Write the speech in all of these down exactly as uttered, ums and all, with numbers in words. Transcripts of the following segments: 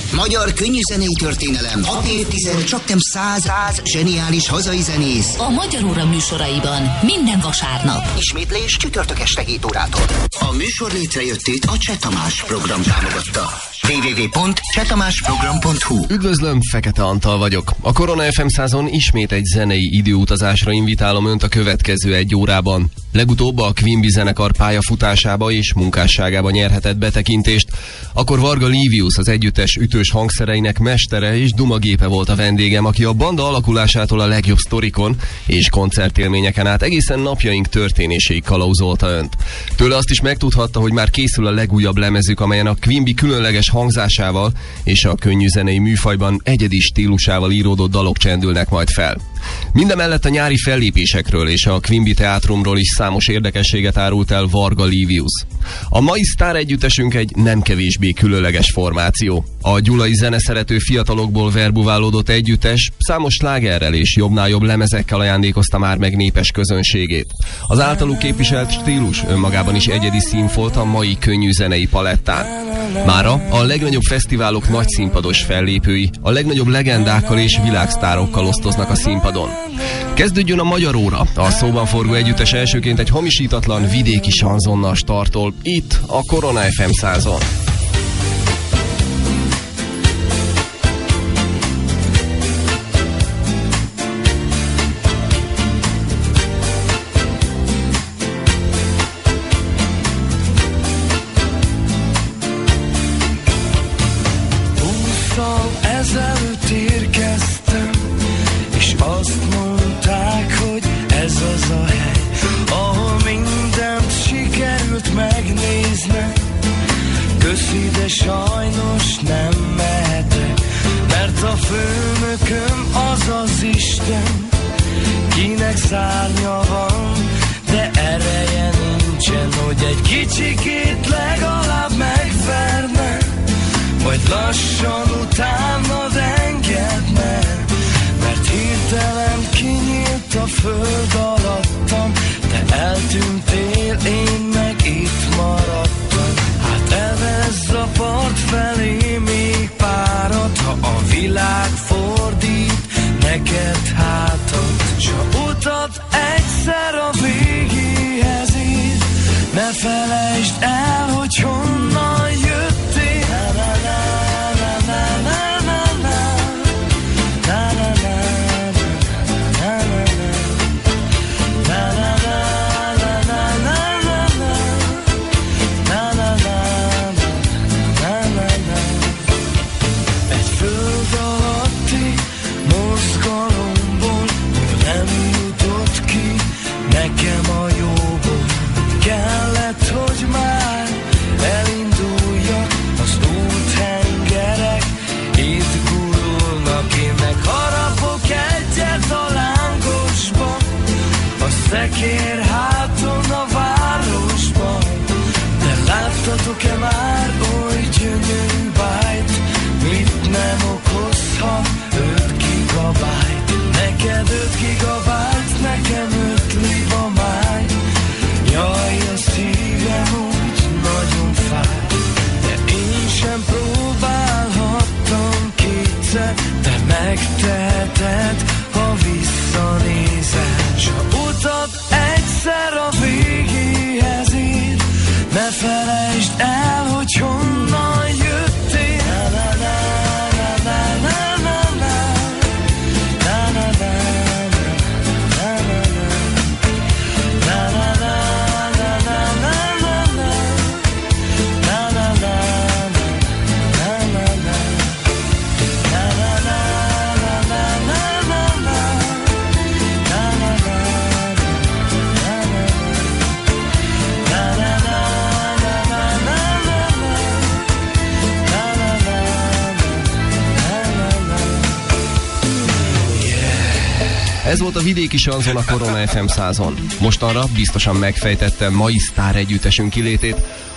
Magyar könnyűzenei történelem. hat évtized, csaknem száz, száz zseniális hazai zenész. A Magyar Óra műsoraiban minden vasárnap. Ismétlés csütörtök este hét órától. A műsor létrejöttét a Cseh Tamás program támogatta. double-u double-u double-u pont cseh tamás program pont hu. Üdvözlöm, Fekete Antal vagyok. A Korona ef em százon ismét egy zenei időutazásra invitálom önt a következő egy órában. Legutóbb a Quimby zenekar pályafutásába és munkásságába nyerhetett betekintést. Akkor Varga Livius, az együttes ütős hangszereinek mestere és dumagépe volt a vendégem, aki a banda alakulásától a legjobb sztorikon és koncertélményeken át egészen napjaink történéséig kalauzolta önt. Tőle azt is megtudhatta, hogy már készül a legújabb lemezük, amelyen a Quimby különleges hangzásával és a könnyűzenei műfajban egyedi stílusával íródott dalok csendülnek majd fel. Mindemellett a nyári fellépésekről és a Quimby teátrumról is számos érdekességet árult el Varga Livius. A mai sztár együttesünk egy nem kevésbé különleges formáció. A gyulai zeneszerető fiatalokból verbuválódott együttes számos slágerrel és jobbnál jobb lemezekkel ajándékozta már meg népes közönségét. Az általuk képviselt stílus önmagában is egyedi színfolt a mai könnyűzenei palettán. Mára a legnagyobb fesztiválok nagy színpados fellépői a legnagyobb legendákkal és világsztárokkal osztoznak a színpadon. Kezdődjön a Magyar Óra, a szóban forgó együttes elsőként egy hamisítatlan vidéki sanzonnal startol, itt a Korona ef em százon. De sajnos nem mehetek, mert a főnököm az az Isten, kinek szárnya van, de ereje nincsen, hogy egy kicsikét legalább megverne, majd lassan utánad engedne, mert hirtelen kinyílt a föld alattam, te eltűntél, én meg itt maradtam. Evezz a part felé még párat, ha a világ fordít neked hátat, s a utat egyszer a végéhez ír, ne felejtsd el, hogy honnan jöttél. Na, na, na, na, na, na, na, na, na, na, szekér háton a városban, de láttatok-e már oly gyönyörű bájt, mit nem okozhat öt gigabájt? Neked öt gigabájt, nekem öt libamáj. Jaj, a szívem úgy nagyon fáj, de én sem próbálhattam kétszer, te megteheted, ha visszanézel. S a utat egyszer a végéhez ír, ne felejtsd el, hogy honnan jöttél. Na, na, na, na, na, na, na, na, na, na, Ez volt a vidéki sanzon a Korona ef em százon. Mostanra biztosan megfejtettem mai sztár együttesünk kilétét.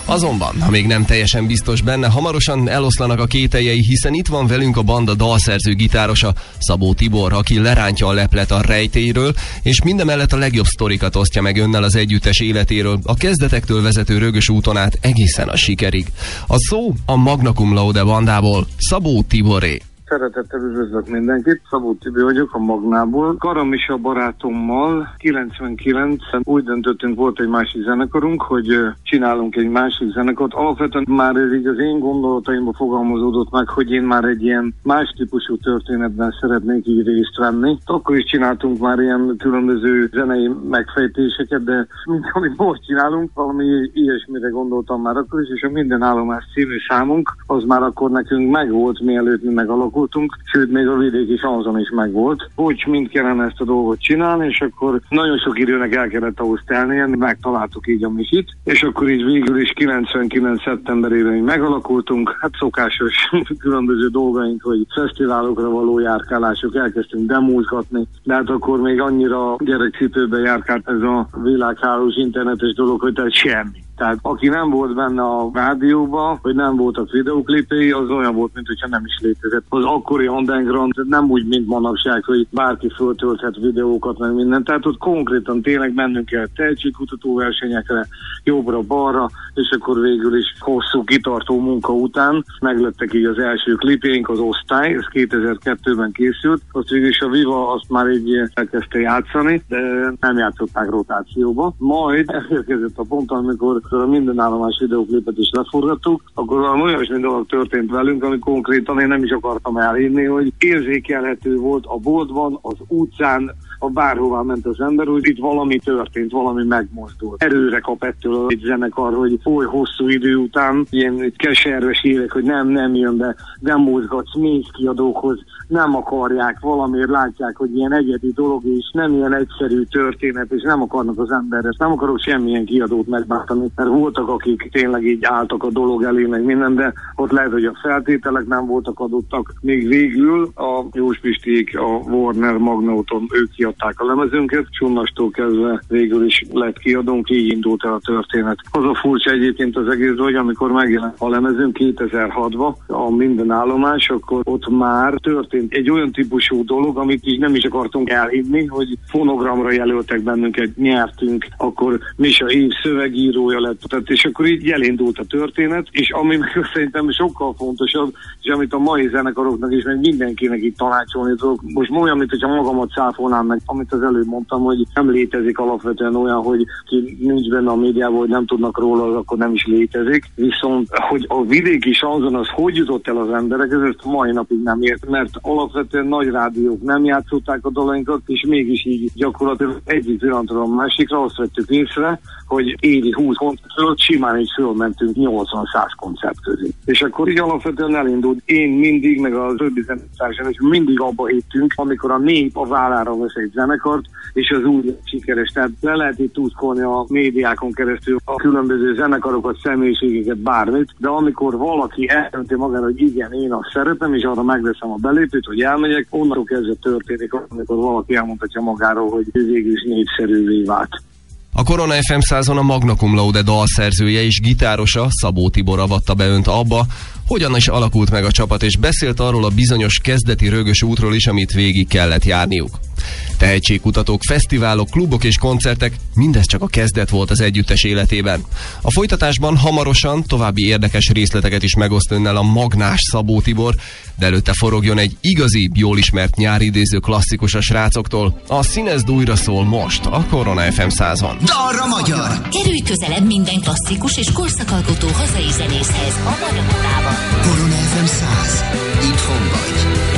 Azonban, ha még nem teljesen biztos benne, hamarosan eloszlanak a kételjei, hiszen itt van velünk a banda dalszerző gitárosa, Szabó Tibor, aki lerántja a leplet a rejtélyről, és mindemellett a legjobb sztorikat osztja meg önnel az együttes életéről, a kezdetektől vezető rögös úton át egészen a sikerig. A szó a Magna Cum Laude bandából, Szabó Tiboré. Szeretettel üdvözlök mindenkit, Szabó Tibi vagyok a Magnából. Karam is a barátommal kilencvenkilencben úgy döntöttünk, volt egy másik zenekarunk, hogy csinálunk egy másik zenekart. Alapvetően már ez így az én gondolataimba fogalmazódott meg, hogy én már egy ilyen más típusú történetben szeretnék így részt venni. Akkor is csináltunk már ilyen különböző zenei megfejtéseket, de mint amit most csinálunk, valami ilyesmire gondoltam már akkor is, és a Minden állomás című számunk, az már akkor nekünk megvolt, mielőtt mi megalakult. Sőt, még a vidéki sanzon is megvolt, hogy mind kellene ezt a dolgot csinálni, és akkor nagyon sok időnek el kellett ahhoz telnie, megtaláltuk így a misit, és akkor így végül is kilencvenkilenc szeptemberében így megalakultunk, hát szokásos különböző dolgaink, hogy fesztiválokra való járkálások, elkezdtünk demózgatni, de hát akkor még annyira gyerekcipőben járkált ez a világhálós internetes dolog, hogy tehát semmi. Tehát aki nem volt benne a rádióban, vagy nem voltak videóklipei, az olyan volt, mint hogyha nem is létezett. Az akkori underground nem úgy, mint manapság, hogy bárki föltölthet videókat, meg mindent. Tehát ott konkrétan tényleg mennünk kell tehetségkutató versenyekre, jobbra-balra, és akkor végül is hosszú, kitartó munka után meglettek így az első klipjeink, az Osztály, ez kétezer-kettőben készült. Azt végül is a Viva azt már így elkezdte játszani, de nem játszották rotációba. Majd elérkezett a pont, amikor a Minden állomás videóklipet is leforgattuk, akkor valami olyasmi dolog történt velünk, ami konkrétan én nem is akartam elhinni, hogy érzékelhető volt a boltban, az utcán, a bárhová ment az ember, hogy itt valami történt, valami megmozdult. Erőre kap ettől egy zenekar, hogy oly hosszú idő után ilyen keserves évek, hogy nem, nem jön be, nem mozgatsz, mész kiadókhoz, nem akarják, valamiért látják, hogy ilyen egyedi dolog, és nem ilyen egyszerű történet, és nem akarnak az emberre. Nem akarok semmilyen kiadót megbántani, mert voltak, akik tényleg így álltak a dolog elé, meg minden, de ott lehet, hogy a feltételek nem voltak adottak. Még végül a Jós Pisték, a Warner Magnóton, ők kiadták a lemezünket, és onnastól kezdve végül is lett kiadónk, így indult el a történet. Az a furcsa egyébként az egész, hogy amikor megjelent a lemezünk kétezer-hatban, a Minden állomás, akkor ott már történt egy olyan típusú dolog, amit így nem is akartunk elhinni, hogy fonogramra jelöltek bennünket, nyertünk, akkor Misa év szövegírója lett, tehát, és akkor így elindult a történet, és ami meg szerintem sokkal fontosabb, és amit a mai zenekaroknak is, meg mindenkinek így tanácsolni tudok, most olyan, mint hogyha magamat cáfolnám meg, amit az előbb mondtam, hogy nem létezik alapvetően olyan, hogy ki nincs benne a médiában, hogy nem tudnak róla, az akkor nem is létezik, viszont hogy a vidéki sanzon az hogy jutott el az emberek, ez ezt mai napig nem ért, mert alapvetően nagy rádiók nem játszották a dalainkat, és mégis így gyakorlatilag egyik pillanatról a másikra azt vettük észre, hogy évi húsz koncert fölött simán így fölmentünk nyolcvan-száz koncert közé. És akkor így alapvetően elindult. Én mindig, meg az többi zenetársam, és mindig abba hittünk, amikor a nép a vállára vesz egy zenekart, és az úgy sikeres. Tehát le lehet itt tuszkolni a médiákon keresztül a különböző zenekarokat, személyiségeket, bármit, de amikor valaki eldönti magára, hogy igen, én azt szeretem, és arra megveszem a belépőt, hogy elmegyek, onnantól kezdve történik, amikor valaki elmondhatja magáról, hogy végül is népszerűvé vált. A Korona ef em százon a Magna Cum Laude dalszerzője és gitárosa, Szabó Tibor avatta be önt abba, hogyan is alakult meg a csapat, és beszélt arról a bizonyos kezdeti rögös útról is, amit végig kellett járniuk. Tehetségkutatók, fesztiválok, klubok és koncertek, mindez csak a kezdet volt az együttes életében. A folytatásban hamarosan további érdekes részleteket is megoszt önnel a magnás Szabó Tibor, de előtte forogjon egy igazi, jól ismert nyáridéző klasszikus a srácoktól. A Színezd újra szól most a Korona ef em százon. Dalra magyar! Kerülj közelebb minden klasszikus és korszakalkotó hazai zenészhez a Magyarodában. Korona ef em száz. Itthon vagy.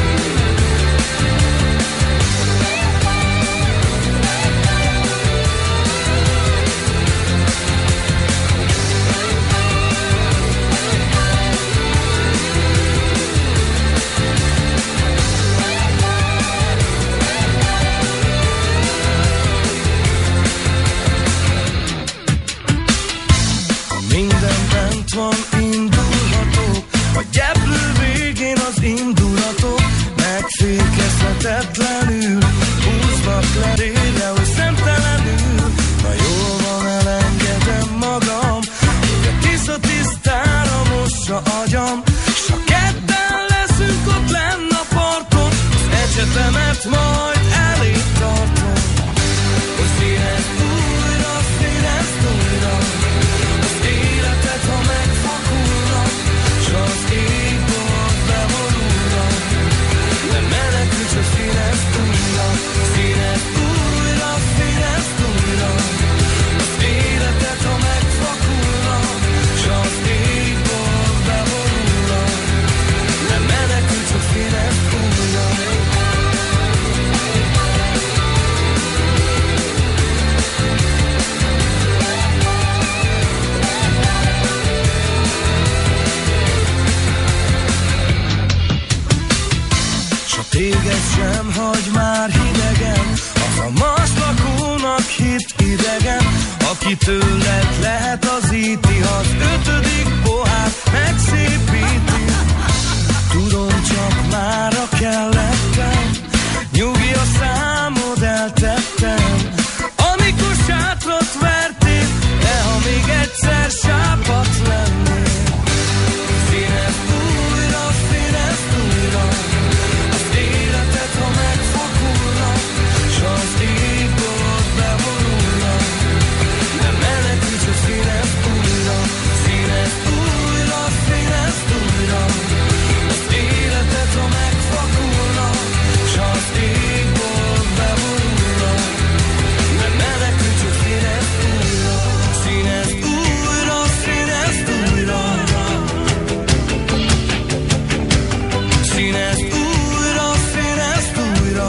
Minden bent van, indulhatok, a gyeplő végén az indulatok, megfékezhetetlenül húznak le rére, hogy szemtelenül. Na jól van, elengedem magam, hogy a tiszta téged sem hagy már hidegen, az a más lakónak hit idegen, aki tőled lehet az íti, az ötödik pohár megszépíti. Tudom, csak mára kellettem, nyugi a számod eltettem, amikor sátrat vertél, de ha még egyszer sápat lennél. Színezd újra, színezd újra, az életed, ha megfakulna, s az égbolt beborulna, de menekülj, csak színezd újra, színezd újra, színezd újra, az életed, ha megfakulna, s az égbolt beborulna, de menekülj, csak színezd újra, színezd újra, színezd újra. Színezd újra, színezd újra,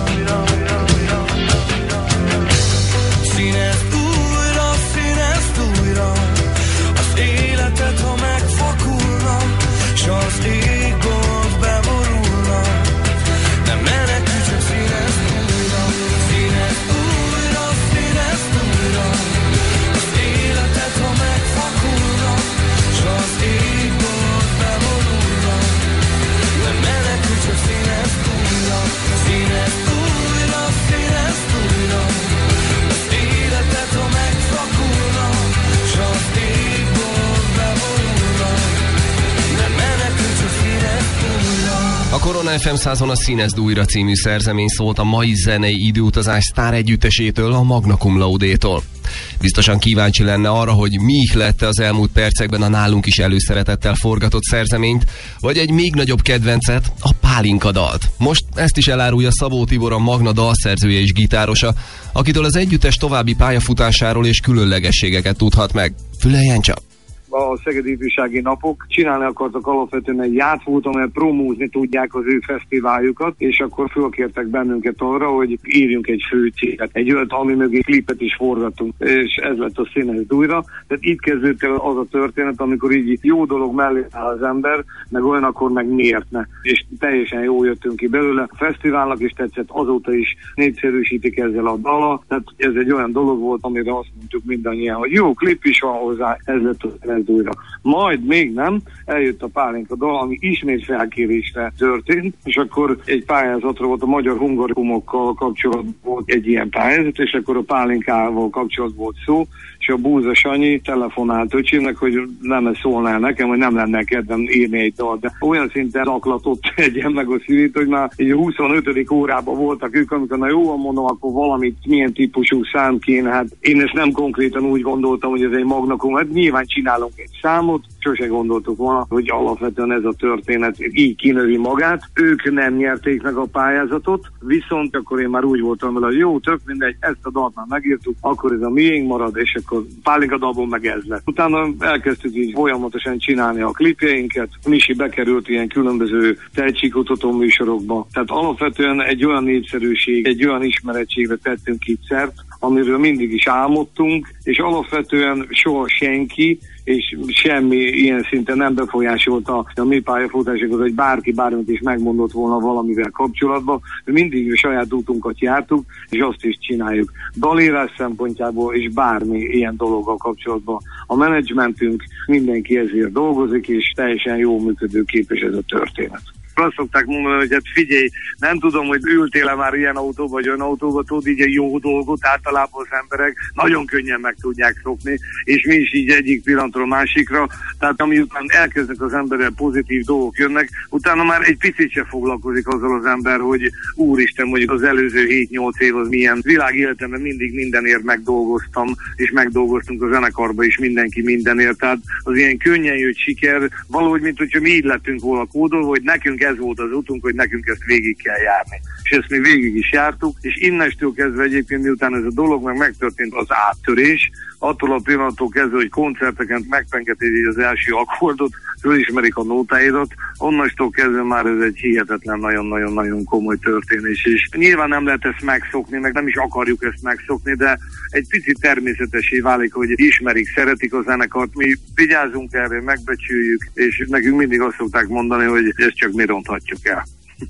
színezd újra, színezd újra, az életed, ha megfakulna, s az égbolt beborulna, de menekülj, csak színezd újra, színezd újra, színezd újra, az életed, ha megfakulna, s az égbolt beborulna, de menekülj, csak színezd újra, színezd újra, színezd újra, az életed, ha megfakulna, s az égbolt beborulna, de menekülj, csak színezd újra. A Korona ef em százon a Színezd újra című szerzemény szólt a mai zenei időutazás sztár együttesétől, a Magna Cum Laude-tól. Biztosan kíváncsi lenne arra, hogy mi ihlette az elmúlt percekben a nálunk is előszeretettel forgatott szerzeményt, vagy egy még nagyobb kedvencet, a Pálinka dalt. Most ezt is elárulja Szabó Tibor, a Magna dalszerzője és gitárosa, akitől az együttes további pályafutásáról és különlegességeket tudhat meg. Füleljen csak! A Szegedi Ifjúsági Napok csinálni akartak alapvetően egy játszót, amely promózni tudják az ő fesztiváljukat, és akkor fölkértek bennünket arra, hogy írjunk egy főcéget, egy olyat, ami mögé klipet is forgatunk, és ez lett a Színezd újra. Tehát itt kezdődött el az a történet, amikor így jó dolog mellé áll az ember, meg olyan, akkor meg miért ne. És teljesen jól jöttünk ki belőle. A fesztiválnak is tetszett, azóta is népszerűsítik ezzel a dala, tehát ez egy olyan dolog volt, amire azt mondtuk mindannyian, hogy jó klip is van hozzá, ez lett a újra. Majd még nem, eljött a Pálinka dal, ami ismét felkérésre történt, és akkor egy pályázatra volt, a magyar hungarikumokkal kapcsolatban volt egy ilyen pályázat, és akkor a Pálinkával kapcsolatban volt szó, és a Búza Sanyi telefonált öcsémnek, hogy nem szólnál nekem, hogy nem lenne kedvem írni egy dal, de olyan szinten zaklatott egyen meg a szívét, hogy már egy huszonötödik órában voltak ők, amikor na jó, mondom, akkor valamit, milyen típusú szám kéne, hát én ezt nem konkrétan úgy gondoltam, hogy ez egy Magna Cum, hát nyilván csinálunk egy számot, sose gondoltuk volna, hogy alapvetően ez a történet így kinövi magát. Ők nem nyerték meg a pályázatot, viszont akkor én már úgy voltam vele, hogy jó, tök mindegy, ezt a dalt már megírtuk, akkor ez a miénk marad, és akkor Pálinka dalból meg ez lett. Utána elkezdtük így folyamatosan csinálni a klipjeinket, Misi bekerült ilyen különböző tehetségkutató műsorokba. Tehát alapvetően egy olyan népszerűség, egy olyan ismerettségre tettünk itt szert, amiről mindig is álmodtunk, és alapvetően soha senki és semmi ilyen szinten nem befolyásolta a mi pályafutásokat, hogy bárki bármit is megmondott volna valamivel kapcsolatban. Mi mindig a saját útunkat jártuk, és azt is csináljuk. Dalírás szempontjából és bármi ilyen dologgal kapcsolatban. A menedzsmentünk mindenki ezért dolgozik, és teljesen jól működőképes ez a történet. Azt szokták mondani, hogy hát figyelj, nem tudom, hogy ültél-e már ilyen autóba, vagy olyan autóba, tudod, így egy jó dolgot általában az emberek nagyon könnyen meg tudják szokni, és mi is így egyik pillanatról másikra, tehát amiután elkezdnek az emberrel pozitív dolgok jönnek, utána már egy picit se foglalkozik azzal az ember, hogy úristen, mondjuk az előző hét-nyolc év az milyen világéletemben mindig mindenért megdolgoztam, és megdolgoztunk a zenekarba is mindenki mindenért, tehát az ilyen könnyen jött siker, valahogy, mint hogyha mi így lettünk volna kódolva, hogy nekünk ez volt az utunk, hogy nekünk ezt végig kell járni. És ezt mi végig is jártuk, és innestől kezdve egyébként, miután ez a dolog meg megtörtént az áttörés, attól a pillanattól kezdve, hogy koncerteken megpengetik az első akkordot, fölismerik a nótáidat, onnastól kezdve már ez egy hihetetlen, nagyon-nagyon-nagyon komoly történés. És nyilván nem lehet ezt megszokni, meg nem is akarjuk ezt megszokni, de egy picit természetessé válik, hogy ismerik, szeretik a zenekart, mi vigyázunk erre, megbecsüljük, és nekünk mindig azt szokták mondani, hogy ezt csak mi ronthatjuk el.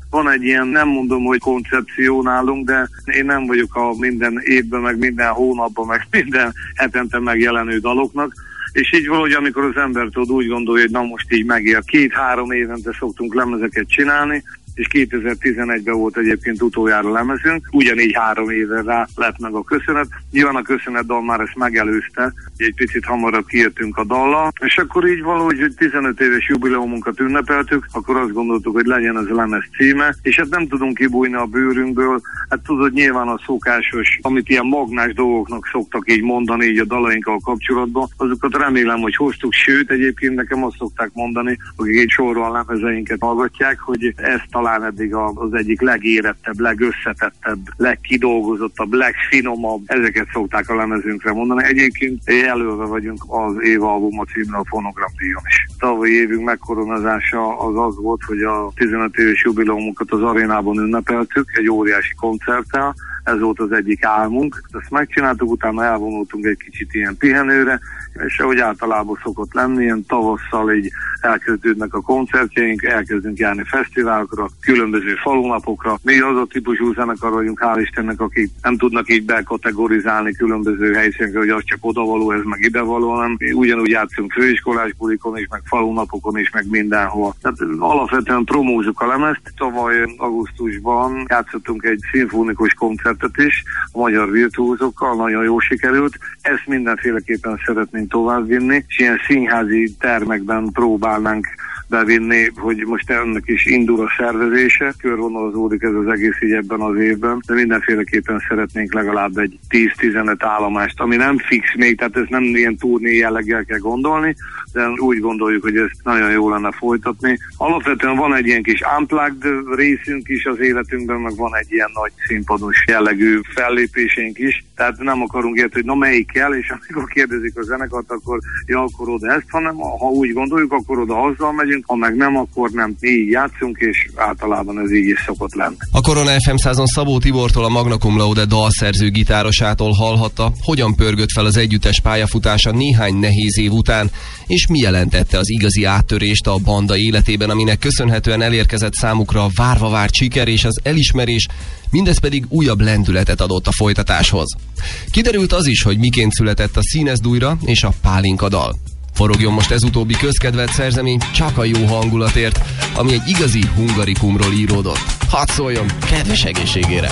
van egy ilyen, nem mondom, hogy koncepció nálunk, de én nem vagyok a minden évben, meg minden hónapban, meg minden hetente megjelenő daloknak, és így valahogy, amikor az ember tud, úgy gondolja, hogy na most így megér. Két-három évente szoktunk lemezeket csinálni, és kétezer-tizenegyben volt egyébként utoljára lemezünk, ugyanígy három éve rá lett meg a köszönet. Nyilván a köszönet dal már ezt megelőzte, egy picit hamarabb kijöttünk a dallal, és akkor így valahogy, hogy tizenöt éves jubileumunkat ünnepeltük, akkor azt gondoltuk, hogy legyen ez a lemez címe, és hát nem tudunk kibújni a bőrünkből, hát tudod, nyilván a szokásos, amit ilyen magnás dolgoknak szoktak így mondani, így a dalainkkal kapcsolatban, azokat remélem, hogy hoztuk, sőt, egyébként nekem azt szokták mondani, akik egy sorral lemezeinket hallgatják, hogy ez talán eddig az egyik legérettebb, legösszetettebb, legkidolgozottabb, legfinomabb, ezeket szokták a lemezünkre mondani. Egyébként jelölve vagyunk az Év albuma címre a Fonogram díjon is. Tavalyi évünk megkoronázása az az volt, hogy a tizenöt éves jubileumunkat az arénában ünnepeltük, egy óriási koncerttel. Ez volt az egyik álmunk. Ezt megcsináltuk, utána elvonultunk egy kicsit ilyen pihenőre, és ahogy általában szokott lenni, ilyen tavasszal így elkezdődnek a koncertjeink, elkezdünk járni fesztiválokra, különböző falunapokra. Mi az a típusú zenekar vagyunk, hál' Istennek, akik nem tudnak így bekategorizálni különböző helyszínekre, hogy az csak odavaló, ez meg idevaló, hanem mi ugyanúgy játszunk főiskolás bulikon is, meg falunapokon is, meg mindenhol. Tehát alapvetően promózunk a lemezt. Tavaly augusztusban játszottunk egy szimfonikus koncertet is, a magyar virtuózokkal, nagyon jól sikerült. Ezt mindenféleképpen szeretnénk továbbvinni, és ilyen színházi termekben próbálnánk bevinni, hogy most ennek is indul a szervezése, körvonalazódik ez az egész így ebben az évben, de mindenféleképpen szeretnénk legalább egy tíz-tizenöt állomást, ami nem fix még, tehát ez nem ilyen turné jelleggel kell gondolni, de úgy gondoljuk, hogy ezt nagyon jó lenne folytatni. Alapvetően van egy ilyen kis unplugged részünk is az életünkben, meg van egy ilyen nagy színpados jellegű fellépésénk is, tehát nem akarunk érteni, hogy na melyik kell, és amikor kérdezik a zenekart, akkor ja, akkor oda ezt, hanem ha úgy gondoljuk, akkor oda azzal megyünk, ha meg nem, akkor nem. Mi így játszunk, és általában ez így is szokott lenni. A Korona ef em százon Szabó Tibortól, a Magna Cum Laude dalszerző gitárosától hallhatta, hogyan pörgött fel az együttes pályafutása néhány nehéz év után, és mi jelentette az igazi áttörést a banda életében, aminek köszönhetően elérkezett számukra a várva várt siker és az elismerés, mindez pedig újabb lendületet adott a folytatáshoz. Kiderült az is, hogy miként született a Színeszdújra és a Pálinka dal. Forogjon most ez utóbbi közkedvelt szerzemény csak a jó hangulatért, ami egy igazi hungarikumról íródott. Hadd szóljon, kedves egészségére!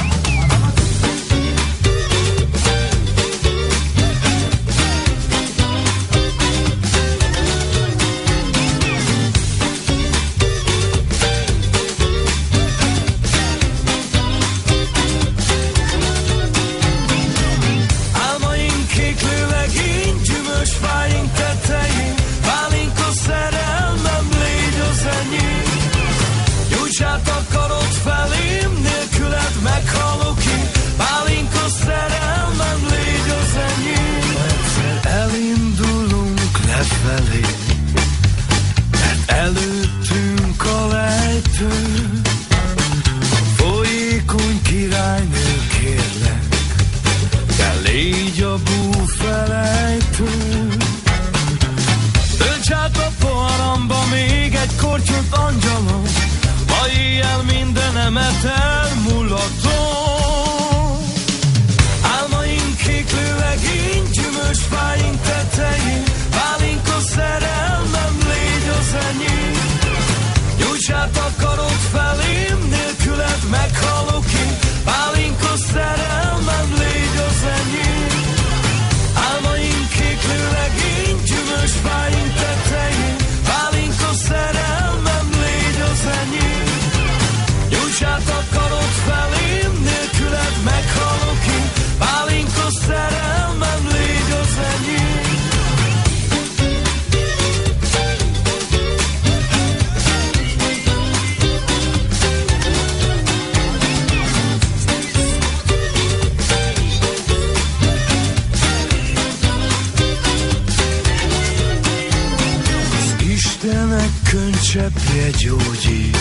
Előttünk a lejtő, folyékony királynő, kérlek, de légy a búfelejtő. Dönts át a poharamba még egy kortyot, angyalom, ma éjjel mindenemet elmulatom. Álmaink kéklő legény, gyümölcs fáink tetején, pálinka szerelmem, légy az enyém. Nyújts át a karod felém, nélküled meghalok én, pálinka szerelmem, légy az enyém. Álmaink kéklő legény, gyümölcs fáink tetején, pálinka szerelmem, légy az enyém. Nyújts át a karod felém, nélküled meghalok én, pálinka szerelmem, légy az enyém. Istenek könycseppje gyógyít,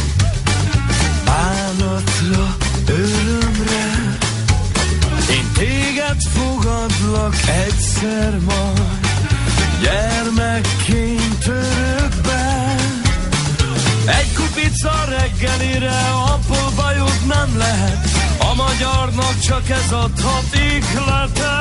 bánatra, örömre. Én téged fogadlak egyszer majd, gyermekként örökben. Egy kupit pizza reggelire, abból bajod nem lehet. A magyarnak csak ez adhat ihlete.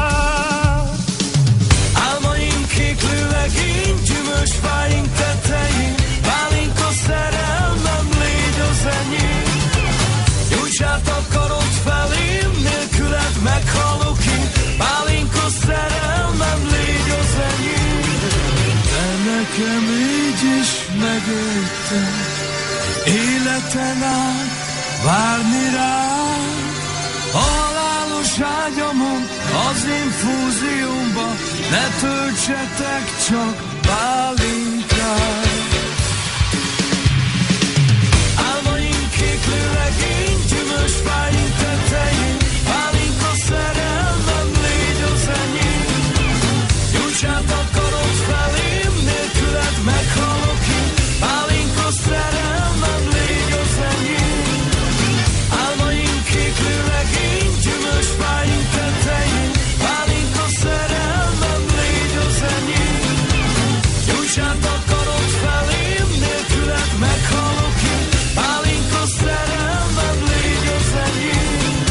Álmaink kéklőlegény, gyümölcs fáink tetején, pálinka szerelmem, légy az enyém. Nyújts át a karod felém, nélküled meghalok én, pálinka szerelmem, légy az enyém. De nekem így is megöltem, életen át várni rád. A halálos ágyamon, az infúziumba, ne töltsetek csak pálinkát. Álmaink kéklőlegény, gyümölcs fáink tetején, pálinka szerelmem, légy az enyém. Nyújts át a karod felém, nélküled meghalok én, pálinka szerelmem, légy az enyém. Álmaink kéklőlegény, gyümölcs fáink tetején, pálinka szerelmem, légy az enyém. Nyújts át a karod felém, nélküled meghalok én, pálinka szerelmem, légy az enyém.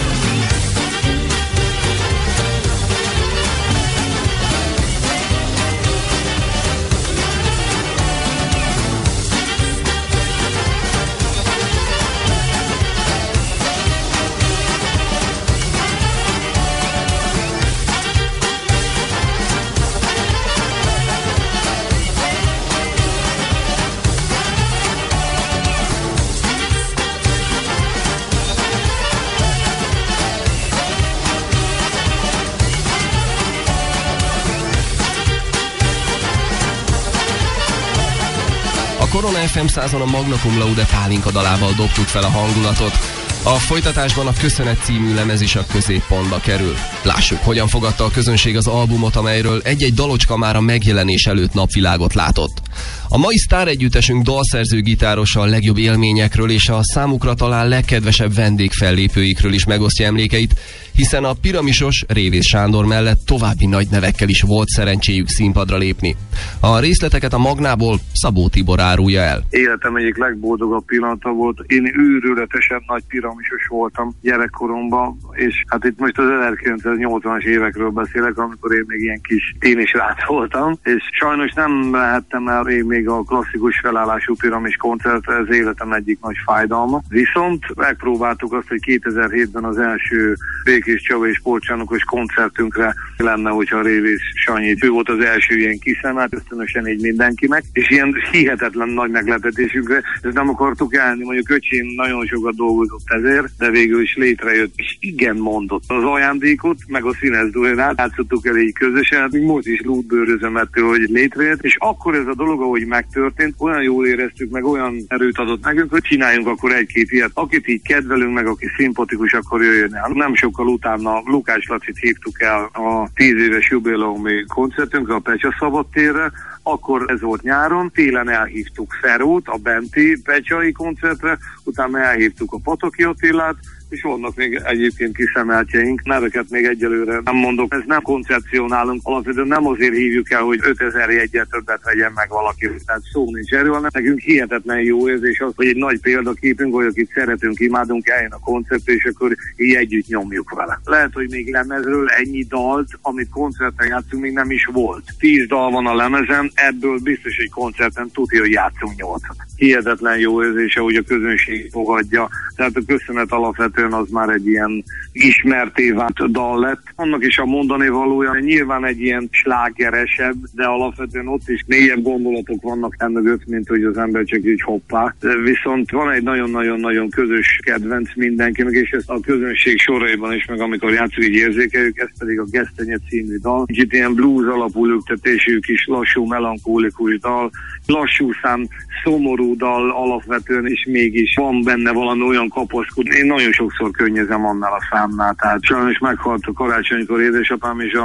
A Korona ef em százon a Magna Cum Laude Pálinka dalával dobtuk fel a hangulatot. A folytatásban a Köszönet című lemez is a középpontba kerül. Lássuk, hogyan fogadta a közönség az albumot, amelyről egy-egy dalocska már a megjelenés előtt napvilágot látott. A mai sztáregyüttesünk dalszerző gitárosa a legjobb élményekről és a számukra talán legkedvesebb vendégfellépőikről is megosztja emlékeit, hiszen a piramisos Révész Sándor mellett további nagy nevekkel is volt szerencséjük színpadra lépni. A részleteket a Magnából Szabó Tibor árulja el. Életem egyik legboldogabb pillanata volt. Én őrületesen nagy piramisos voltam gyerekkoromban, és hát itt most az ezerkilencszáznyolcvanas évekről beszélek, amikor én még ilyen kis ténisrác voltam, és sajnos nem lehettem el én még a klasszikus felállású piramis koncertre, ez életem egyik nagy fájdalma. Viszont megpróbáltuk azt, hogy kétezer-hétben az első Békés Csaba és Sportcsarnokos koncertünkre lenne, hogyha Révész Sanyi. Ő volt az első ilyen kiszemelt, ösztönösen így mindenkinek, és ilyen hihetetlen nagy meglepetésünkre, ezt nem akartuk elni, mondjuk öcsém nagyon sokat dolgozott ezért, de végül is létrejött, és igen mondott. Az ajándékot, meg a színes duérát játszottuk el így közösen, még most is lútbőrözöm ettől, hogy létrejött, és akkor ez a dolog, ahogy megtörtént, olyan jól éreztük, meg olyan erőt adott nekünk, hogy csináljunk akkor egy-két ilyet. Akit így kedvelünk, meg aki szimpatikus, akkor jöjjön el. Nem sokkal utána Lukács Lacit hívtuk el a tíz éves jubileumi koncertünkre, a Pecsa szabadtérre, akkor ez volt nyáron, télen elhívtuk Ferót a benti pecsai koncertre, utána elhívtuk a Pataki Attilát, és vannak még egyébként kiszemeltjeink, neveket még egyelőre nem mondok, ez nem koncepcionálunk, alapvetően nem azért hívjuk el, hogy ötezer jegyet többet vegyen meg valaki, tehát szó nincs erről, hanem nekünk hihetetlen jó érzés az, hogy egy nagy példaképünk, vagy akit szeretünk, imádunk, eljön a koncertre, és akkor így együtt nyomjuk vele. Lehet, hogy még lemezről ennyi dalt, amit koncerten játszunk, még nem is volt. Tíz dal van a lemezen, ebből biztos, hogy koncerten tudja, hogy játszunk nyolcat. Hihetetlen jó érzése, hogy a közönség fogadja, tehát a köszönet alapvetően az már egy ilyen ismerté vált dal lett. Annak is a mondani valója nyilván egy ilyen slágeresebb, de alapvetően ott is mélyebb gondolatok vannak emögött, mint hogy az ember csak így hoppá. Viszont van egy nagyon-nagyon-nagyon közös kedvenc mindenkinek, és ezt a közönség soraiban is, meg amikor játszunk, így érzékeljük, ez pedig a Gesztenye című dal. Kicsit ilyen blues alapú lüktetésű kis lassú, melankólikus dal, lassú szám, szomorú dal alapvetően, és mégis van benne valami olyan kapaszkod. Én nagyon sokszor könnyezem annál a számnál, tehát sajnos meghalt a karácsonykor édesapám, és a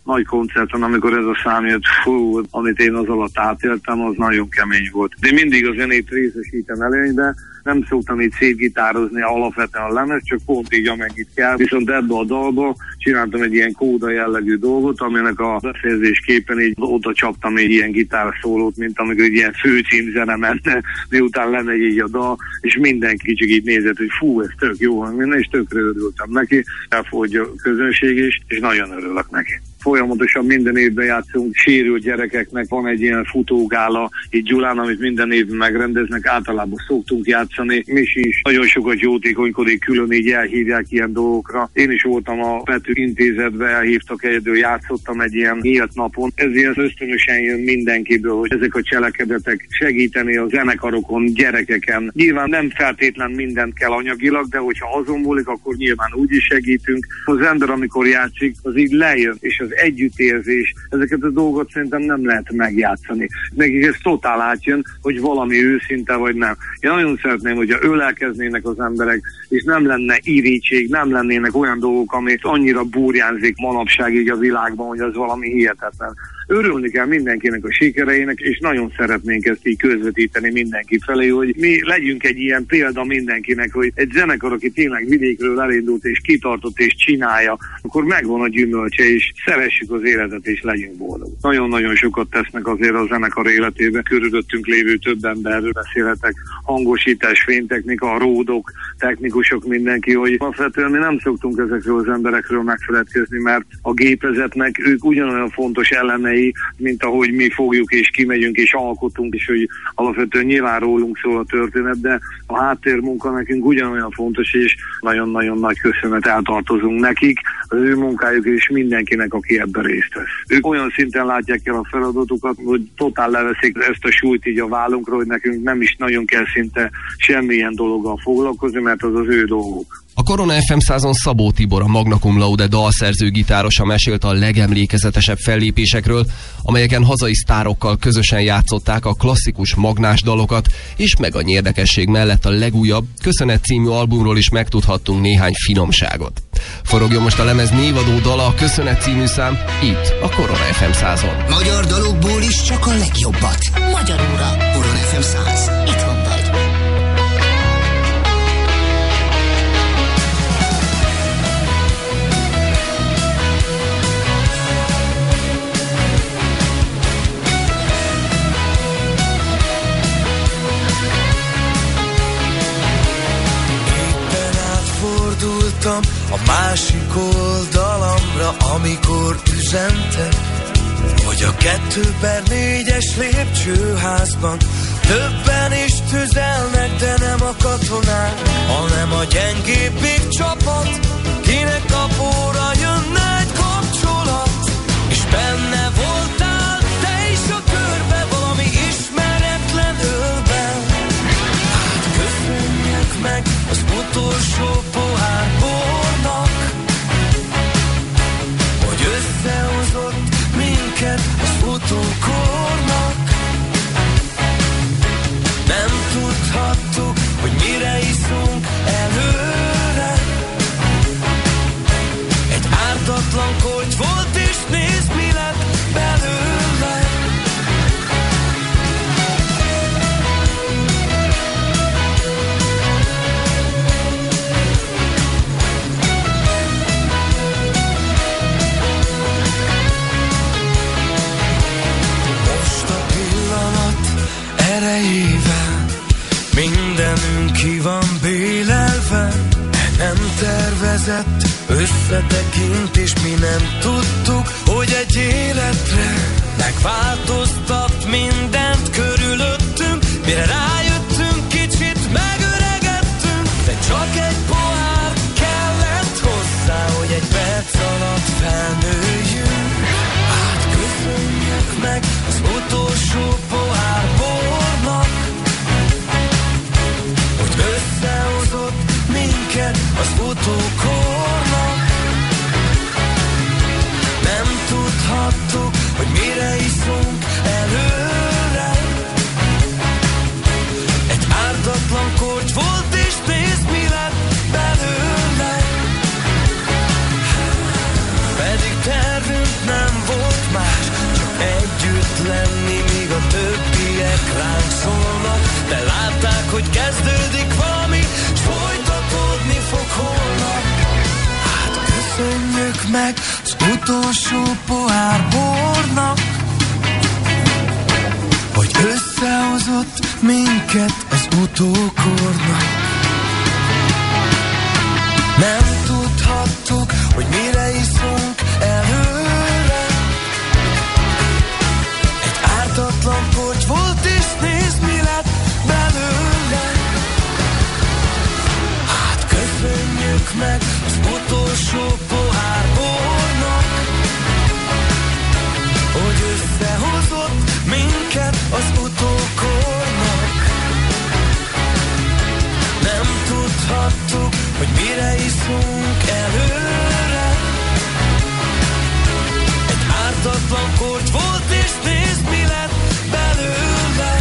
nagy koncerten, amikor ez a szám jött, fú, amit én az alatt átéltem, az nagyon kemény volt. De mindig a zenét részesítem előnybe, nem szoktam így szétgitározni alapvetően a lemez, csak pont így amennyit kell. Viszont ebbe a dalba csináltam egy ilyen kóda jellegű dolgot, aminek a befejezésképpen így oda csaptam egy ilyen gitárszólót, mint amikor egy ilyen főcímzene menne, miután lemegy így a dal, és mindenki csak így nézett, hogy fú, ez tök jó, minden, és tökre örültem neki, elfogadja a közönség is, és nagyon örülök neki. Folyamatosan minden évben játszunk sérült gyerekeknek, van egy ilyen futógála itt Gyulán, amit minden évben megrendeznek, általában szoktunk játszani. Misi is nagyon sokat jótékonykodik, külön így elhívják ilyen dolgokra. Én is voltam a Pető Intézetbe, elhívtak egyedül, játszottam egy ilyen nyílt napon. Ez ilyen ösztönösen jön mindenkiből, hogy ezek a cselekedetek segíteni a zenekarokon, gyerekeken. Nyilván nem feltétlen mindent kell anyagilag, de hogyha azon múlik, akkor nyilván úgy is segítünk. Az ember, amikor játszik, az így lejön, és az együttérzés, ezeket a dolgot szerintem nem lehet megjátszani. Nekik ez totál átjön, hogy valami őszinte vagy nem. Én nagyon szeretném, hogyha ölelkeznének az emberek, és nem lenne irítség, nem lennének olyan dolgok, amit annyira burjánzik manapság így a világban, hogy az valami hihetetlen. Örülni kell mindenkinek a sikereinek, és nagyon szeretnénk ezt így közvetíteni mindenki felé, hogy mi legyünk egy ilyen példa mindenkinek, hogy egy zenekar, aki tényleg vidékről elindult, és kitartott, és csinálja, akkor megvan a gyümölcse, és szeressük az életet, és legyünk boldog. Nagyon-nagyon sokat tesznek azért a zenekar életében, körülöttünk lévő több emberről beszélhetek, hangosítás, fénytechnika, a ródok, technikusok, mindenki, hogy alapvetően mi nem szoktunk ezekről az emberekről megfeledkezni, mert a gépezetnek ők ugyanolyan fontos elemei, mint ahogy mi fogjuk és kimegyünk és alkotunk, és hogy alapvetően nyilván rólunk szól a történet, de a háttérmunka nekünk ugyanolyan fontos, és nagyon-nagyon nagy köszönet eltartozunk nekik, az ő munkájuk és mindenkinek, aki ebben részt vesz. Ők olyan szinten látják el a feladatukat, hogy totál leveszik ezt a súlyt így a vállunkra, hogy nekünk nem is nagyon kell szinte semmilyen dologgal foglalkozni, mert az az ő dolguk. A Korona ef em százon Szabó Tibor, a Magna Cum Laude dalszerző gitárosa mesélt a legemlékezetesebb fellépésekről, amelyeken hazai sztárokkal közösen játszották a klasszikus magnás dalokat, és meg annyi érdekesség mellett a legújabb Köszönet című albumról is megtudhattunk néhány finomságot. Forogjon most a lemez névadó dala, a Köszönet című szám, itt a Korona ef em százon. Magyar dalokból is csak a legjobbat. Magyaróra. Korona ef em száz. Itthon vagy. A másik oldalamra, amikor üzentek, hogy a kettő per négyes lépcsőházban többen is tüzelnek, de nem a katonák, hanem a gyengébbik csapat, kinek kapóra jönne egy kapcsolat, és benne voltál te is a körbe, valami ismeretlen ölben. Hát köszönjük meg az utolsó pohár bornak, hogy összehozott minket az utókornak. Nem tudhattuk, hogy mire iszunk előre. Egy ártatlan korty volt, és nézd, mi lett belőle. Erejével mindenünk ki van bélelve, nem tervezett összetekintés, mi nem tudtuk, hogy egy életre megváltoztat mindent körülöttünk, mire rájöttünk, kicsit megöregettünk, de csak egy pohár kellett hozzá, hogy egy perc alatt felnőjünk. Hát köszönjük meg az utolsó pohár bornak, hogy összehozott minket az utókornak. Nem tudhattuk, hogy mire iszunk előre. Egy ártatlan korty volt, és nézd, mi lett belőle. Pedig tervünk nem kezdődik valami, s folytatódni fog holnap. Hát köszönjük meg az utolsó pohár bornak, hogy összehozott minket az utókornak. Nem tudhattuk, hogy mire iszunk előre. Egy ártatlan korty volt, és nézd, mi lett belőle. Hát köszönjük meg az utolsó pohár bornak, hogy összehozott minket az utókornak. Nem tudhattuk, hogy mire iszunk előre. Egy ártatlan korty volt, és nézd, mi lett belőle.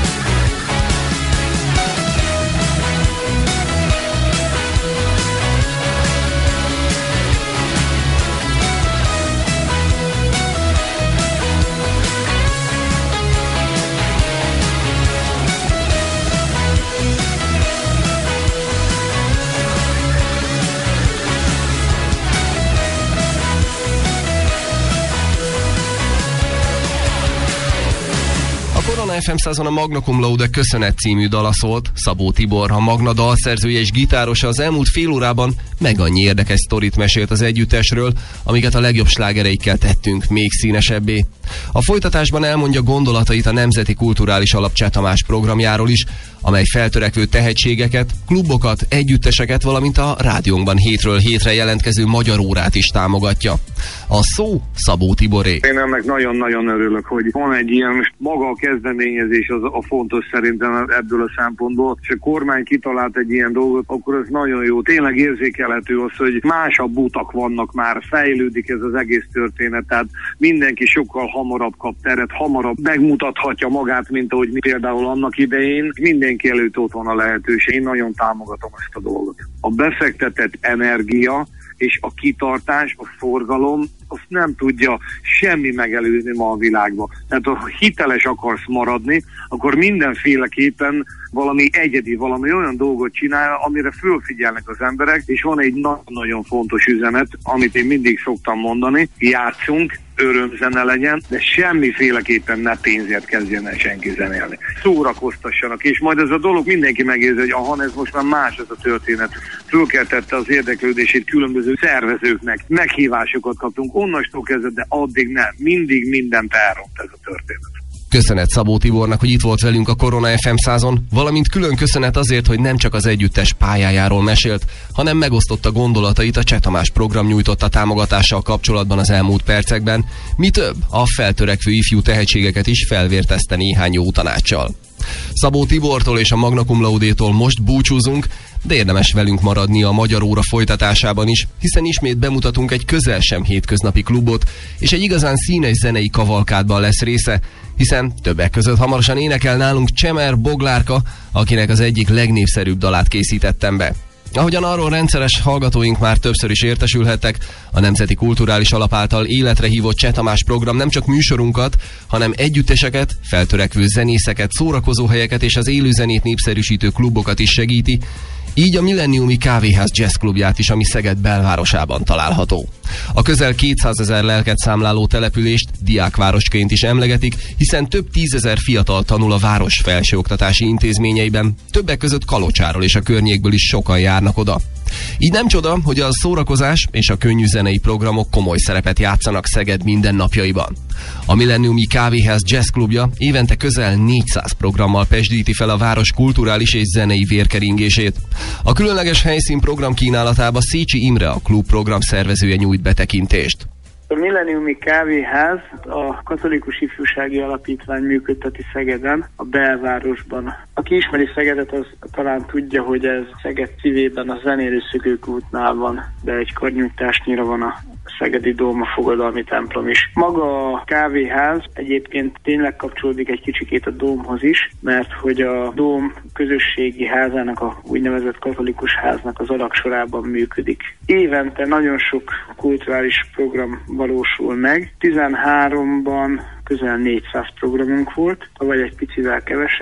A Korona ef em százon a Magna Cum Laude Köszönet című dala szólt. Szabó Tibor, a Magna dalszerzője és gitárosa az elmúlt fél órában meg annyi érdekes sztorit mesélt az együttesről, amiket a legjobb slágereikkel tettünk még színesebbé. A folytatásban elmondja gondolatait a Nemzeti Kulturális Alap Cseh Tamás programjáról is, amely feltörekvő tehetségeket, klubokat, együtteseket, valamint a rádiónkban hétről hétre jelentkező magyar órát is támogatja. A szó Szabó Tiboré. Én ennek nagyon-nagyon örülök, hogy van egy ilyen, most maga a kezdeményezés az a fontos szerintem ebből a szempontból, és a kormány kitalált egy ilyen dolgot, akkor ez nagyon jó. Tényleg érzékelhető az, hogy másabb utak vannak már, fejlődik ez az egész történet, tehát mindenki sokkal hamarabb kap teret, hamarabb megmutathatja magát, mint ahogy mi például annak idején. Mindenki előtt ott van a lehetőség. Én nagyon támogatom ezt a dolgot. A befektetett energia és a kitartás, a szorgalom, azt nem tudja semmi megelőzni ma a világban. Tehát ha hiteles akarsz maradni, akkor mindenféleképpen valami egyedi, valami olyan dolgot csinál, amire fölfigyelnek az emberek, és van egy nagyon fontos üzenet, amit én mindig szoktam mondani, játszunk, örömzene legyen, de semmiféleképpen ne pénzért kezdjen el senki zenélni. Szórakoztassanak, és majd ez a dolog mindenki megérzi, hogy aha, ez most már más ez a történet. Fölkeltette az érdeklődését különböző szervezőknek, meghívásokat kaptunk, onnastól kezdve, de addig nem. Mindig mindent elront ez a történet. Köszönet Szabó Tibornak, hogy itt volt velünk a Korona ef em százon, valamint külön köszönet azért, hogy nem csak az együttes pályájáról mesélt, hanem megosztotta gondolatait a Cseh Tamás program nyújtotta támogatással kapcsolatban az elmúlt percekben, mi több, a feltörekvő ifjú tehetségeket is felvértezte néhány jó tanáccsal. Szabó Tibortól és a Magna Cum Laudétól most búcsúzunk, de érdemes velünk maradni a Magyar Óra folytatásában is, hiszen ismét bemutatunk egy közel sem hétköznapi klubot, és egy igazán színes zenei kavalkádban lesz része, hiszen többek között hamarosan énekel nálunk Csemer Boglárka, akinek az egyik legnépszerűbb dalát készítettem be. Ahogyan arról rendszeres hallgatóink már többször is értesülhettek, a Nemzeti Kulturális Alap által életre hívott Cseh Tamás program nem csak műsorunkat, hanem együtteseket, feltörekvő zenészeket, szórakozóhelyeket és az élőzenét népszerűsítő klubokat is segíti, így a Millenniumi Kávéház Jazz Klubját is, ami Szeged belvárosában található. A közel kétszázezer lelket számláló települést diákvárosként is emlegetik, hiszen több tízezer fiatal tanul a város felsőoktatási intézményeiben, többek között Kalocsáról és a környékből is sokan járnak oda. Így nem csoda, hogy a szórakozás és a könnyű zenei programok komoly szerepet játszanak Szeged mindennapjaiban. A Millenniumi Kávéház Jazz Klubja évente közel négyszáz programmal pezsdíti fel a város kulturális és zenei vérkeringését. A különleges helyszín program kínálatába Szécsi Imre, a klub program szervezője nyújt betekintést. A Millenniumi Kávéház a Katolikus Ifjúsági Alapítvány működteti Szegeden, a belvárosban. Aki ismeri Szegedet, az talán tudja, hogy ez Szeged szívében, a Zenélőszökők útnál van, de egy karnyújtásnyira van a szegedi Dóm, a fogadalmi templom is. Maga a kávéház egyébként tényleg kapcsolódik egy kicsikét a Dómhoz is, mert hogy a Dóm közösségi házának, a úgynevezett katolikus háznak az alaksorában működik. Évente nagyon sok kulturális program valósul meg. tizenháromban közel négyszáz programunk volt, vagy egy picivel kevesebb, és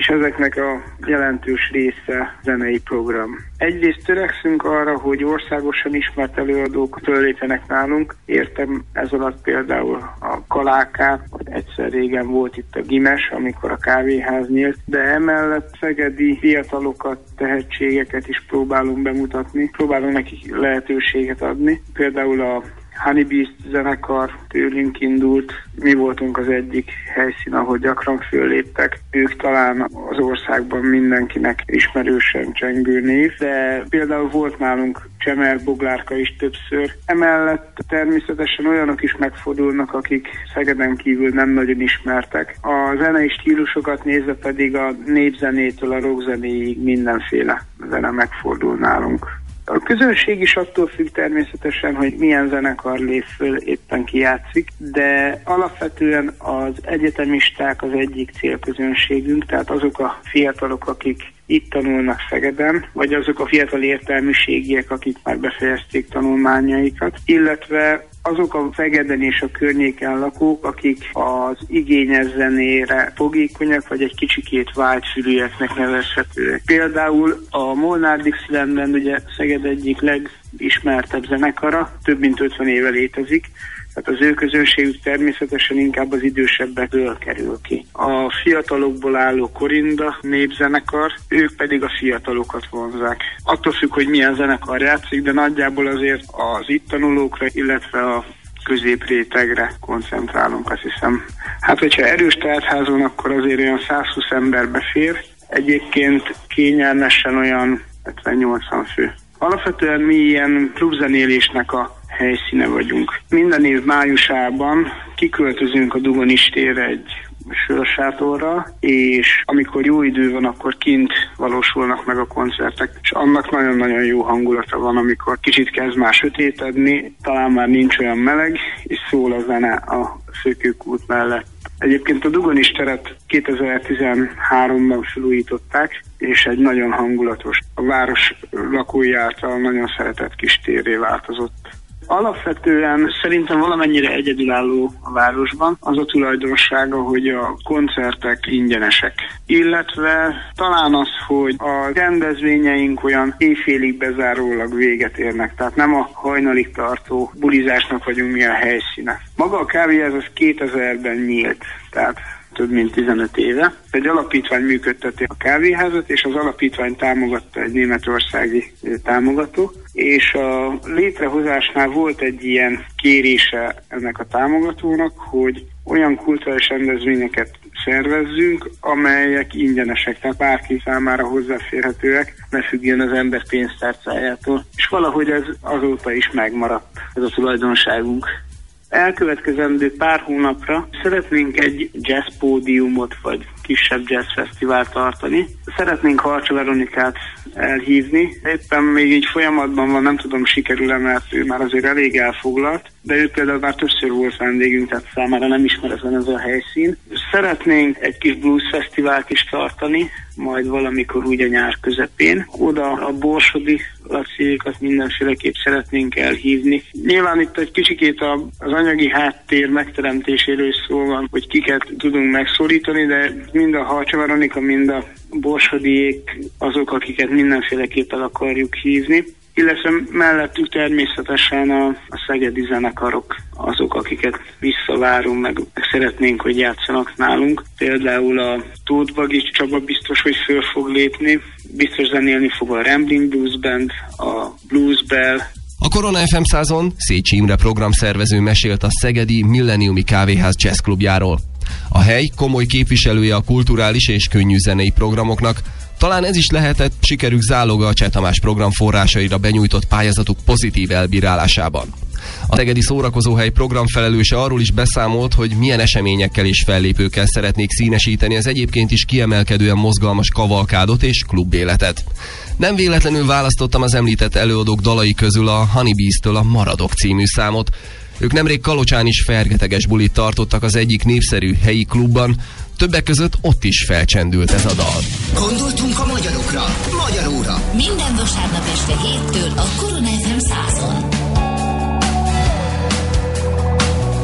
és ezeknek a jelentős része zenei program. Egyrészt törekszünk arra, hogy országosan ismert előadók föllépenek nálunk. Értem ez alatt például a Kalákát, vagy egyszer régen volt itt a Gimes, amikor a kávéház nyílt, de emellett szegedi fiatalokat, tehetségeket is próbálunk bemutatni. Próbálunk nekik lehetőséget adni. Például a Honey Beast zenekar tőlünk indult, mi voltunk az egyik helyszín, ahol gyakran fölléptek. Ők talán az országban mindenkinek ismerősen csengő név, de például volt nálunk Csemer Boglárka is többször. Emellett természetesen olyanok is megfordulnak, akik Szegeden kívül nem nagyon ismertek. A zenei stílusokat nézve pedig a népzenétől a rockzenéig mindenféle zene megfordul nálunk. A közönség is attól függ természetesen, hogy milyen zenekar lép föl, éppen ki játszik, de alapvetően az egyetemisták az egyik célközönségünk, tehát azok a fiatalok, akik itt tanulnak Szegeden, vagy azok a fiatal értelmiségiek, akik már befejezték tanulmányaikat, illetve azok a Szegeden és a környéken lakók, akik az igényes zenére fogékonyak, vagy egy kicsikét vágyfülűeknek nevezhetőek. Például a Molnár Dixielandben ugye Szeged egyik legismertebb zenekara, több mint ötven éve létezik, tehát az ő közönségük természetesen inkább az idősebbekből kerül ki. A fiatalokból álló Korinda népzenekar, ők pedig a fiatalokat vonzák. Attól függ, hogy milyen zenekar játszik, de nagyjából azért az itt tanulókra, illetve a középrétegre koncentrálunk, azt hiszem. Hát, hogyha erős teltházon, akkor azért olyan százhúsz ember befér, egyébként kényelmesen olyan hetven-nyolcvan fő. Alapvetően mi ilyen klubzenélésnek a helyszíne vagyunk. Minden év májusában kiköltözünk a Dugonis térre egy sörsátorra, és amikor jó idő van, akkor kint valósulnak meg a koncertek, és annak nagyon-nagyon jó hangulata van, amikor kicsit kezd már sötétedni, talán már nincs olyan meleg, és szól a zene a Szökőkút mellett. Egyébként a Dugonis teret kétezer-tizenháromban felújították, és egy nagyon hangulatos, a város lakói által nagyon szeretett kis térré változott. Alapvetően szerintem valamennyire egyedülálló a városban az a tulajdonsága, hogy a koncertek ingyenesek. Illetve talán az, hogy a rendezvényeink olyan éjfélig bezárólag véget érnek, tehát nem a hajnalig tartó bulizásnak vagyunk mi a helyszíne. Maga a kávéház az kétezerben nyílt, tehát több mint tizenöt éve. Egy alapítvány működteti a kávéházat, és az alapítvány támogatta egy németországi támogató, és a létrehozásnál volt egy ilyen kérése ennek a támogatónak, hogy olyan kulturális rendezvényeket szervezzünk, amelyek ingyenesek, tehát bárki számára hozzáférhetőek, ne függjön az ember pénztárcájától. És valahogy ez azóta is megmaradt, ez a tulajdonságunk. Elkövetkezendő pár hónapra szeretnénk egy jazz pódiumot, vagy kisebb jazz fesztivált tartani. Szeretnénk Harcsa Veronikát elhívni. Éppen még így folyamatban van, nem tudom, sikerül-e, mert ő már azért elég elfoglalt, de ő például már többször volt vendégünk, tehát számára nem ismeretlen ez a helyszín. Szeretnénk egy kis blues fesztivált is tartani, majd valamikor úgy a nyár közepén. Oda a Borsodi Laciékat mindenféleképp szeretnénk elhívni. Nyilván itt egy kicsikét az anyagi háttér megteremtéséről is szó van, hogy kiket tudunk megszólítani, de mind a Harcsa Veronika, mind a Borsodiék azok, akiket mindenféleképpen akarjuk hívni. Illetve mellettük természetesen a, a szegedi zenekarok azok, akiket visszavárunk, meg, meg szeretnénk, hogy játszanak nálunk. Például a Tóth Bagics Csaba biztos, hogy föl fog lépni, biztos zenélni fog a Rambling Blues Band, a Blues Bell. A Korona ef em százon Szécsi Imre programszervező mesélt a szegedi Milleniumi Kávéház jazzklubjáról. A hely komoly képviselője a kulturális és könnyű zenei programoknak, talán ez is lehetett sikerük záloga a Cseh Tamás program forrásaira benyújtott pályázatuk pozitív elbírálásában. A szegedi szórakozóhely programfelelőse arról is beszámolt, hogy milyen eseményekkel és fellépőkkel szeretnék színesíteni az egyébként is kiemelkedően mozgalmas kavalkádot és klubéletet. Nem véletlenül választottam az említett előadók dalai közül a Honey Beast-től a Maradok című számot. Ők nemrég Kalocsán is fergeteges bulit tartottak az egyik népszerű helyi klubban, többek között ott is felcsendült ez a dal. Gondoltunk a magyarokra, magyaróra. Minden vasárnap este héttől a Korona ef em százon.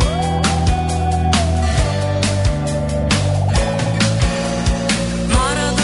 Maradok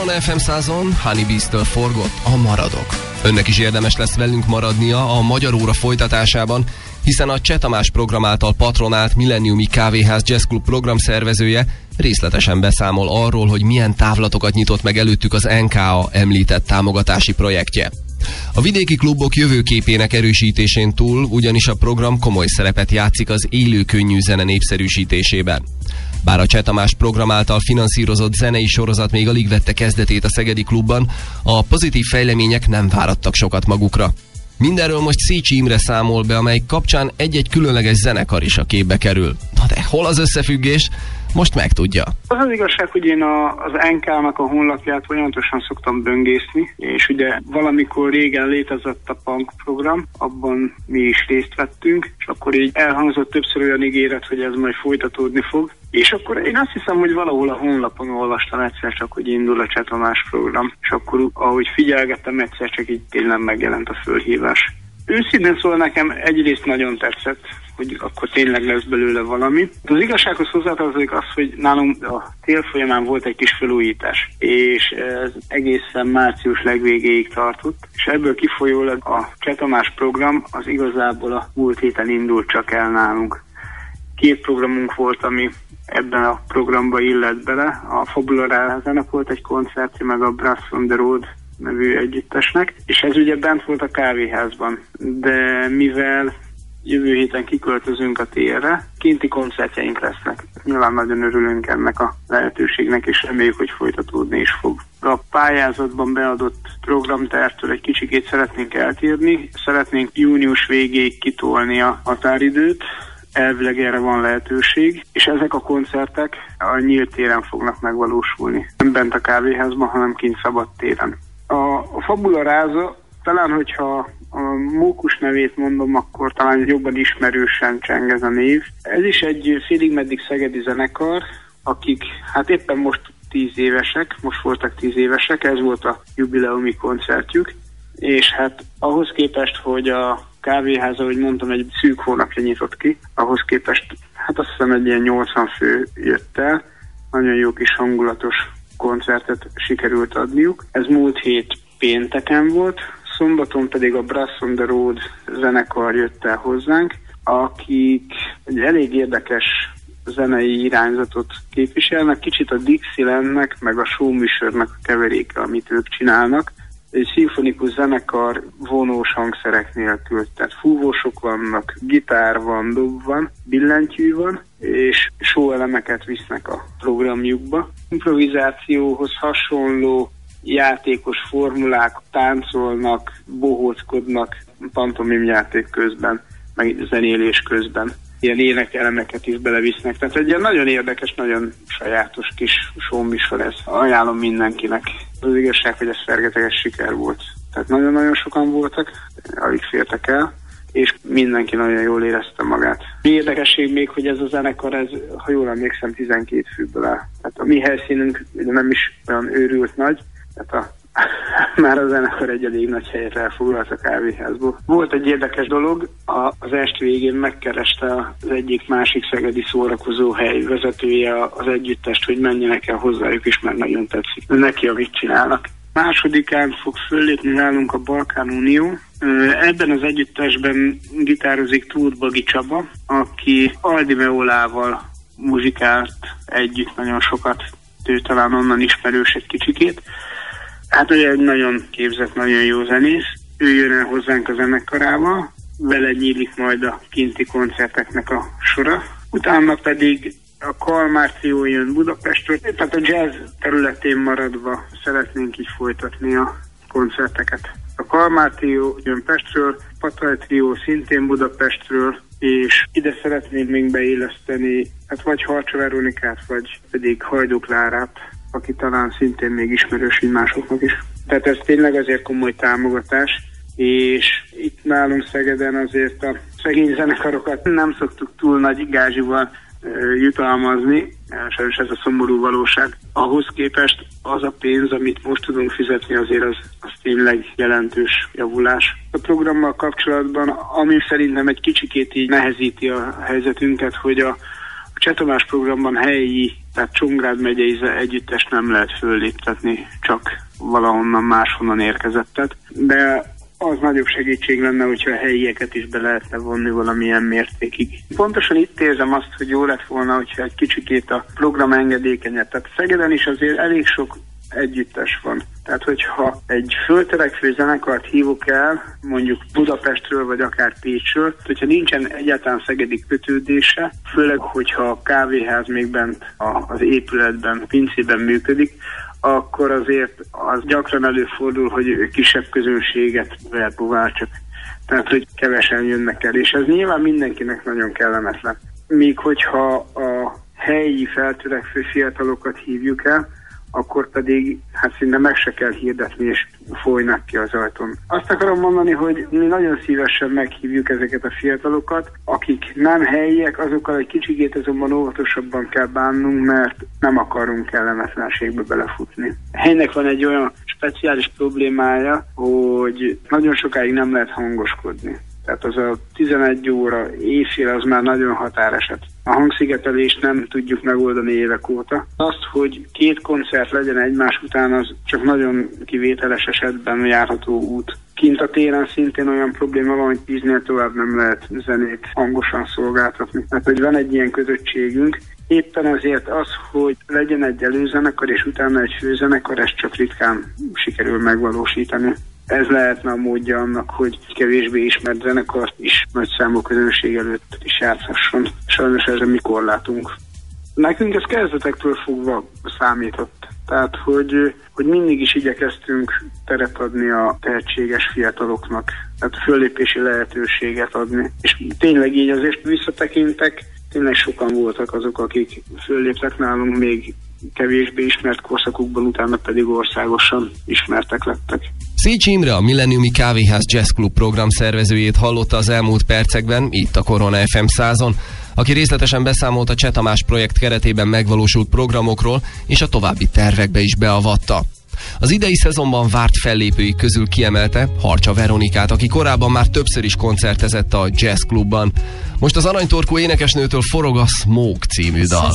Korona ef em százon Honeybees-től forgott a Maradok. Önnek is érdemes lesz velünk maradnia a Magyar Óra folytatásában, hiszen a Cseh Tamás program által patronált Millenniumi Kávéház Jazz Club programszervezője részletesen beszámol arról, hogy milyen távlatokat nyitott meg előttük az en ká á említett támogatási projektje. A vidéki klubok jövőképének erősítésén túl ugyanis a program komoly szerepet játszik az élő könnyű zene népszerűsítésében. Bár a Cseh Tamás program által finanszírozott zenei sorozat még alig vette kezdetét a szegedi klubban, a pozitív fejlemények nem várattak sokat magukra. Mindenről most Szécsi Imre számol be, amely kapcsán egy-egy különleges zenekar is a képbe kerül. Na de hol az összefüggés? Most megtudja. Az az igazság, hogy én a, az en ká-nak a honlapját folyamatosan szoktam böngészni, és ugye valamikor régen létezett a punk program, abban mi is részt vettünk, és akkor így elhangzott többször olyan ígéret, hogy ez majd folytatódni fog. És akkor én azt hiszem, hogy valahol a honlapon olvastam egyszer csak, hogy indul a Cseh Tamás program, és akkor ahogy figyelgettem, egyszer csak így tényleg megjelent a fölhívás. Őszintén szól, nekem egyrészt nagyon tetszett, hogy akkor tényleg lesz belőle valami. Az igazsághoz hozzátartozik az, hogy nálunk a tél folyamán volt egy kis felújítás, és ez egészen március legvégéig tartott, és ebből kifolyólag a Cseh Tamás program az igazából a múlt héten indult csak el nálunk. Két programunk volt, ami ebben a programba illett bele. A Fabula Rázának volt egy koncertje, meg a Brass on the Road nevű együttesnek, és ez ugye bent volt a kávéházban, de mivel jövő héten kiköltözünk a térre, kinti koncertjeink lesznek. Nyilván nagyon örülünk ennek a lehetőségnek, és reméljük, hogy folytatódni is fog. A pályázatban beadott programtervtől egy kicsikét szeretnénk eltérni, szeretnénk június végéig kitolni a határidőt, elvileg erre van lehetőség, és ezek a koncertek a nyílt téren fognak megvalósulni. Nem bent a kávéházban, hanem kint szabad téren. A, a Fabula Ráza, talán hogyha a Mókus nevét mondom, akkor talán jobban ismerősen cseng ez a név. Ez is egy félig-meddig szegedi zenekar, akik hát éppen most tíz évesek, most voltak tíz évesek, ez volt a jubileumi koncertjük, és hát ahhoz képest, hogy a kávéház, ahogy mondtam, egy szűk hónapja nyitott ki, ahhoz képest, hát azt hiszem egy ilyen nyolcvan fő jött el, nagyon jó kis hangulatos koncertet sikerült adniuk. Ez múlt hét pénteken volt, szombaton pedig a Brass on the Road zenekar jött el hozzánk, akik egy elég érdekes zenei irányzatot képviselnek, kicsit a Dixielandnek, meg a showműsornak a keveréke, amit ők csinálnak. Egy szimfonikus zenekar vonós hangszerek nélkül, tehát fúvósok vannak, gitár van, dob van, billentyű van, és show elemeket visznek a programjukba. Improvizációhoz hasonló játékos formulák, táncolnak, bohóckodnak pantomimjáték közben, meg zenélés közben. Ilyen énekelemeket is belevisznek. Tehát egy ilyen nagyon érdekes, nagyon sajátos kis showműsor ez. Ajánlom mindenkinek. Az igazság, hogy ez fergeteges siker volt. Tehát nagyon-nagyon sokan voltak, alig fértek el, és mindenki nagyon jól érezte magát. Mi érdekesség még, hogy ez a zenekar, ez, ha jól emlékszem, tizenkét főből áll. Tehát a mi helyszínünk nem is olyan őrült nagy, tehát a már a zenekar egy elég nagy helyet elfoglalt a kávéházból. Volt egy érdekes dolog, a, az est végén megkereste az egyik másik szegedi szórakozó hely vezetője az együttest, hogy menjenek el hozzájuk is, mert nagyon tetszik neki, amit csinálnak. Másodikán fog föllépni nálunk a Balkán Unió. Ebben az együttesben gitározik Tóth Bagi Csaba, aki Aldi Meolával muzsikált együtt nagyon sokat, ő talán onnan ismerős egy kicsikét. Hát ugye egy nagyon képzett, nagyon jó zenész. Ő jön el hozzánk a zenekarával, vele nyílik majd a kinti koncerteknek a sora. Utána pedig a Kalmár Trió jön Budapestről, tehát a jazz területén maradva szeretnénk így folytatni a koncerteket. A Kalmár Trió jön Pestről, Pataj Trió szintén Budapestről, és ide szeretnénk még beilleszteni, hát vagy Harcsa Veronikát, vagy pedig Hajdú Klárát, aki talán szintén még ismerős, mint másoknak is. Tehát ez tényleg azért komoly támogatás, és itt nálunk Szegeden azért a szegény zenekarokat nem szoktuk túl nagy gázsival jutalmazni, sajnos ez a szomorú valóság. Ahhoz képest az a pénz, amit most tudunk fizetni, azért az, az tényleg jelentős javulás. A programmal kapcsolatban, ami szerintem egy kicsikét így nehezíti a helyzetünket, hogy a A Cseh Tamás programban helyi Tehát Csongrád megyei együttes nem lehet fölléptetni, csak valahonnan máshonnan érkezettet, de az nagyobb segítség lenne, hogyha a helyieket is be lehetne vonni valamilyen mértékig. Pontosan itt érzem azt, hogy jó lett volna, hogyha egy kicsikét a program engedékenyebb. Tehát Szegeden is azért elég sok együttes van. Tehát, hogyha egy föltörekvő zenekart hívok el, mondjuk Budapestről, vagy akár Pécsről, hogyha nincsen egyáltalán szegedi kötődése, főleg, hogyha a kávéház még bent az épületben, a pincében működik, akkor azért az gyakran előfordul, hogy kisebb közönséget verbuvál csak. Tehát, hogy kevesen jönnek el, és ez nyilván mindenkinek nagyon kellemetlen. Míg hogyha a helyi feltörekvő fiatalokat hívjuk el, akkor pedig hát szinte meg se kell hirdetni, és folynak ki az ajtón. Azt akarom mondani, hogy mi nagyon szívesen meghívjuk ezeket a fiatalokat, akik nem helyiek, azokkal egy kicsikét azonban óvatosabban kell bánnunk, mert nem akarunk kellemetlenségbe belefutni. A helynek van egy olyan speciális problémája, hogy nagyon sokáig nem lehet hangoskodni. Tehát az a tizenegy óra éjfél az már nagyon határeset. A hangszigetelést nem tudjuk megoldani évek óta. Azt, hogy két koncert legyen egymás után, az csak nagyon kivételes esetben járható út. Kint a téren szintén olyan probléma van, hogy tíznél tovább nem lehet zenét hangosan szolgáltatni. Tehát, hogy van egy ilyen kötöttségünk. Éppen ezért az, hogy legyen egy előzenekar és utána egy főzenekar, ezt csak ritkán sikerül megvalósítani. Ez lehetne a módja annak, hogy kevésbé ismert zenekart is nagy számú közönség előtt is játszhasson. Sajnos ezre mi korlátunk. Nekünk ez kezdetektől fogva számított. Tehát, hogy, hogy mindig is igyekeztünk teret adni a tehetséges fiataloknak. Tehát föllépési lehetőséget adni. És tényleg így azért visszatekintek, tényleg sokan voltak azok, akik fölléptek nálunk még kevésbé ismert korszakukban, utána pedig országosan ismertek lettek. Szécsi Imre, a Millenniumi Kávéház Jazz Club program szervezőjét hallotta az elmúlt percekben, itt a Korona ef em százon, aki részletesen beszámolt a Cseh Tamás projekt keretében megvalósult programokról, és a további tervekbe is beavatta. Az idei szezonban várt fellépői közül kiemelte Harcsa Veronikát, aki korábban már többször is koncertezett a Jazz Clubban. Most az aranytorkú énekesnőtől forog a Smoke című dal.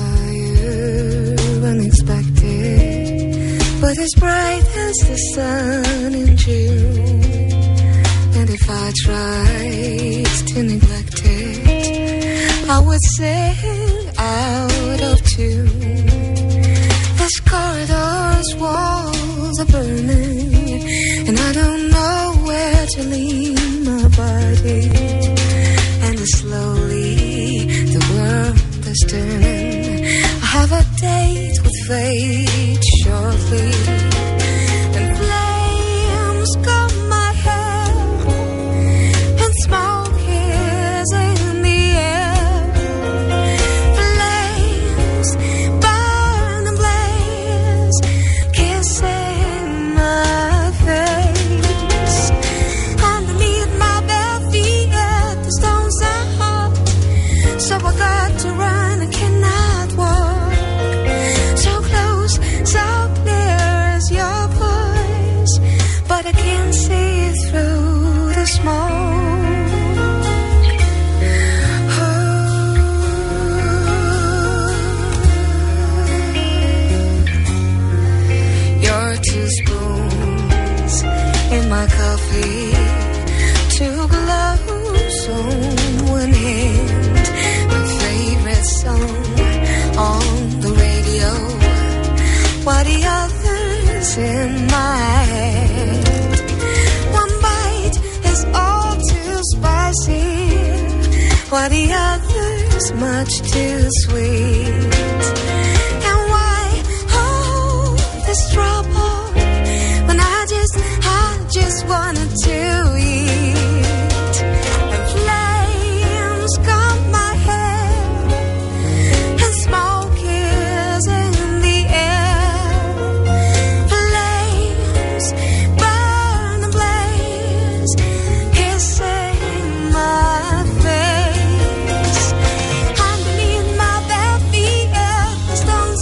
But as bright as the sun in June, and if I tried to neglect it, I would sing out of tune. This corridor's walls are burning, and I don't know where to lean my body. And slowly the world is turning. I have a date with fate shortly, and flames come my head, and smoke is in the air. Flames burn and blaze, kissing my face. Underneath my bare feet, the stones are hot, so I got to run, I cannot walk. So close, so clear as your voice, but I can't see through the smoke. Oh. Your two spoons in my coffee, two gloves on one hand, my favorite song on the radio, while the other's in my head. One bite is all too spicy, while the other's much too sweet. And why hold this trouble when I just, I just wanted to eat? And flames come my head, and smoke is in the air. Flames burn and blaze, kissing my face. Underneath my bare feet, the stones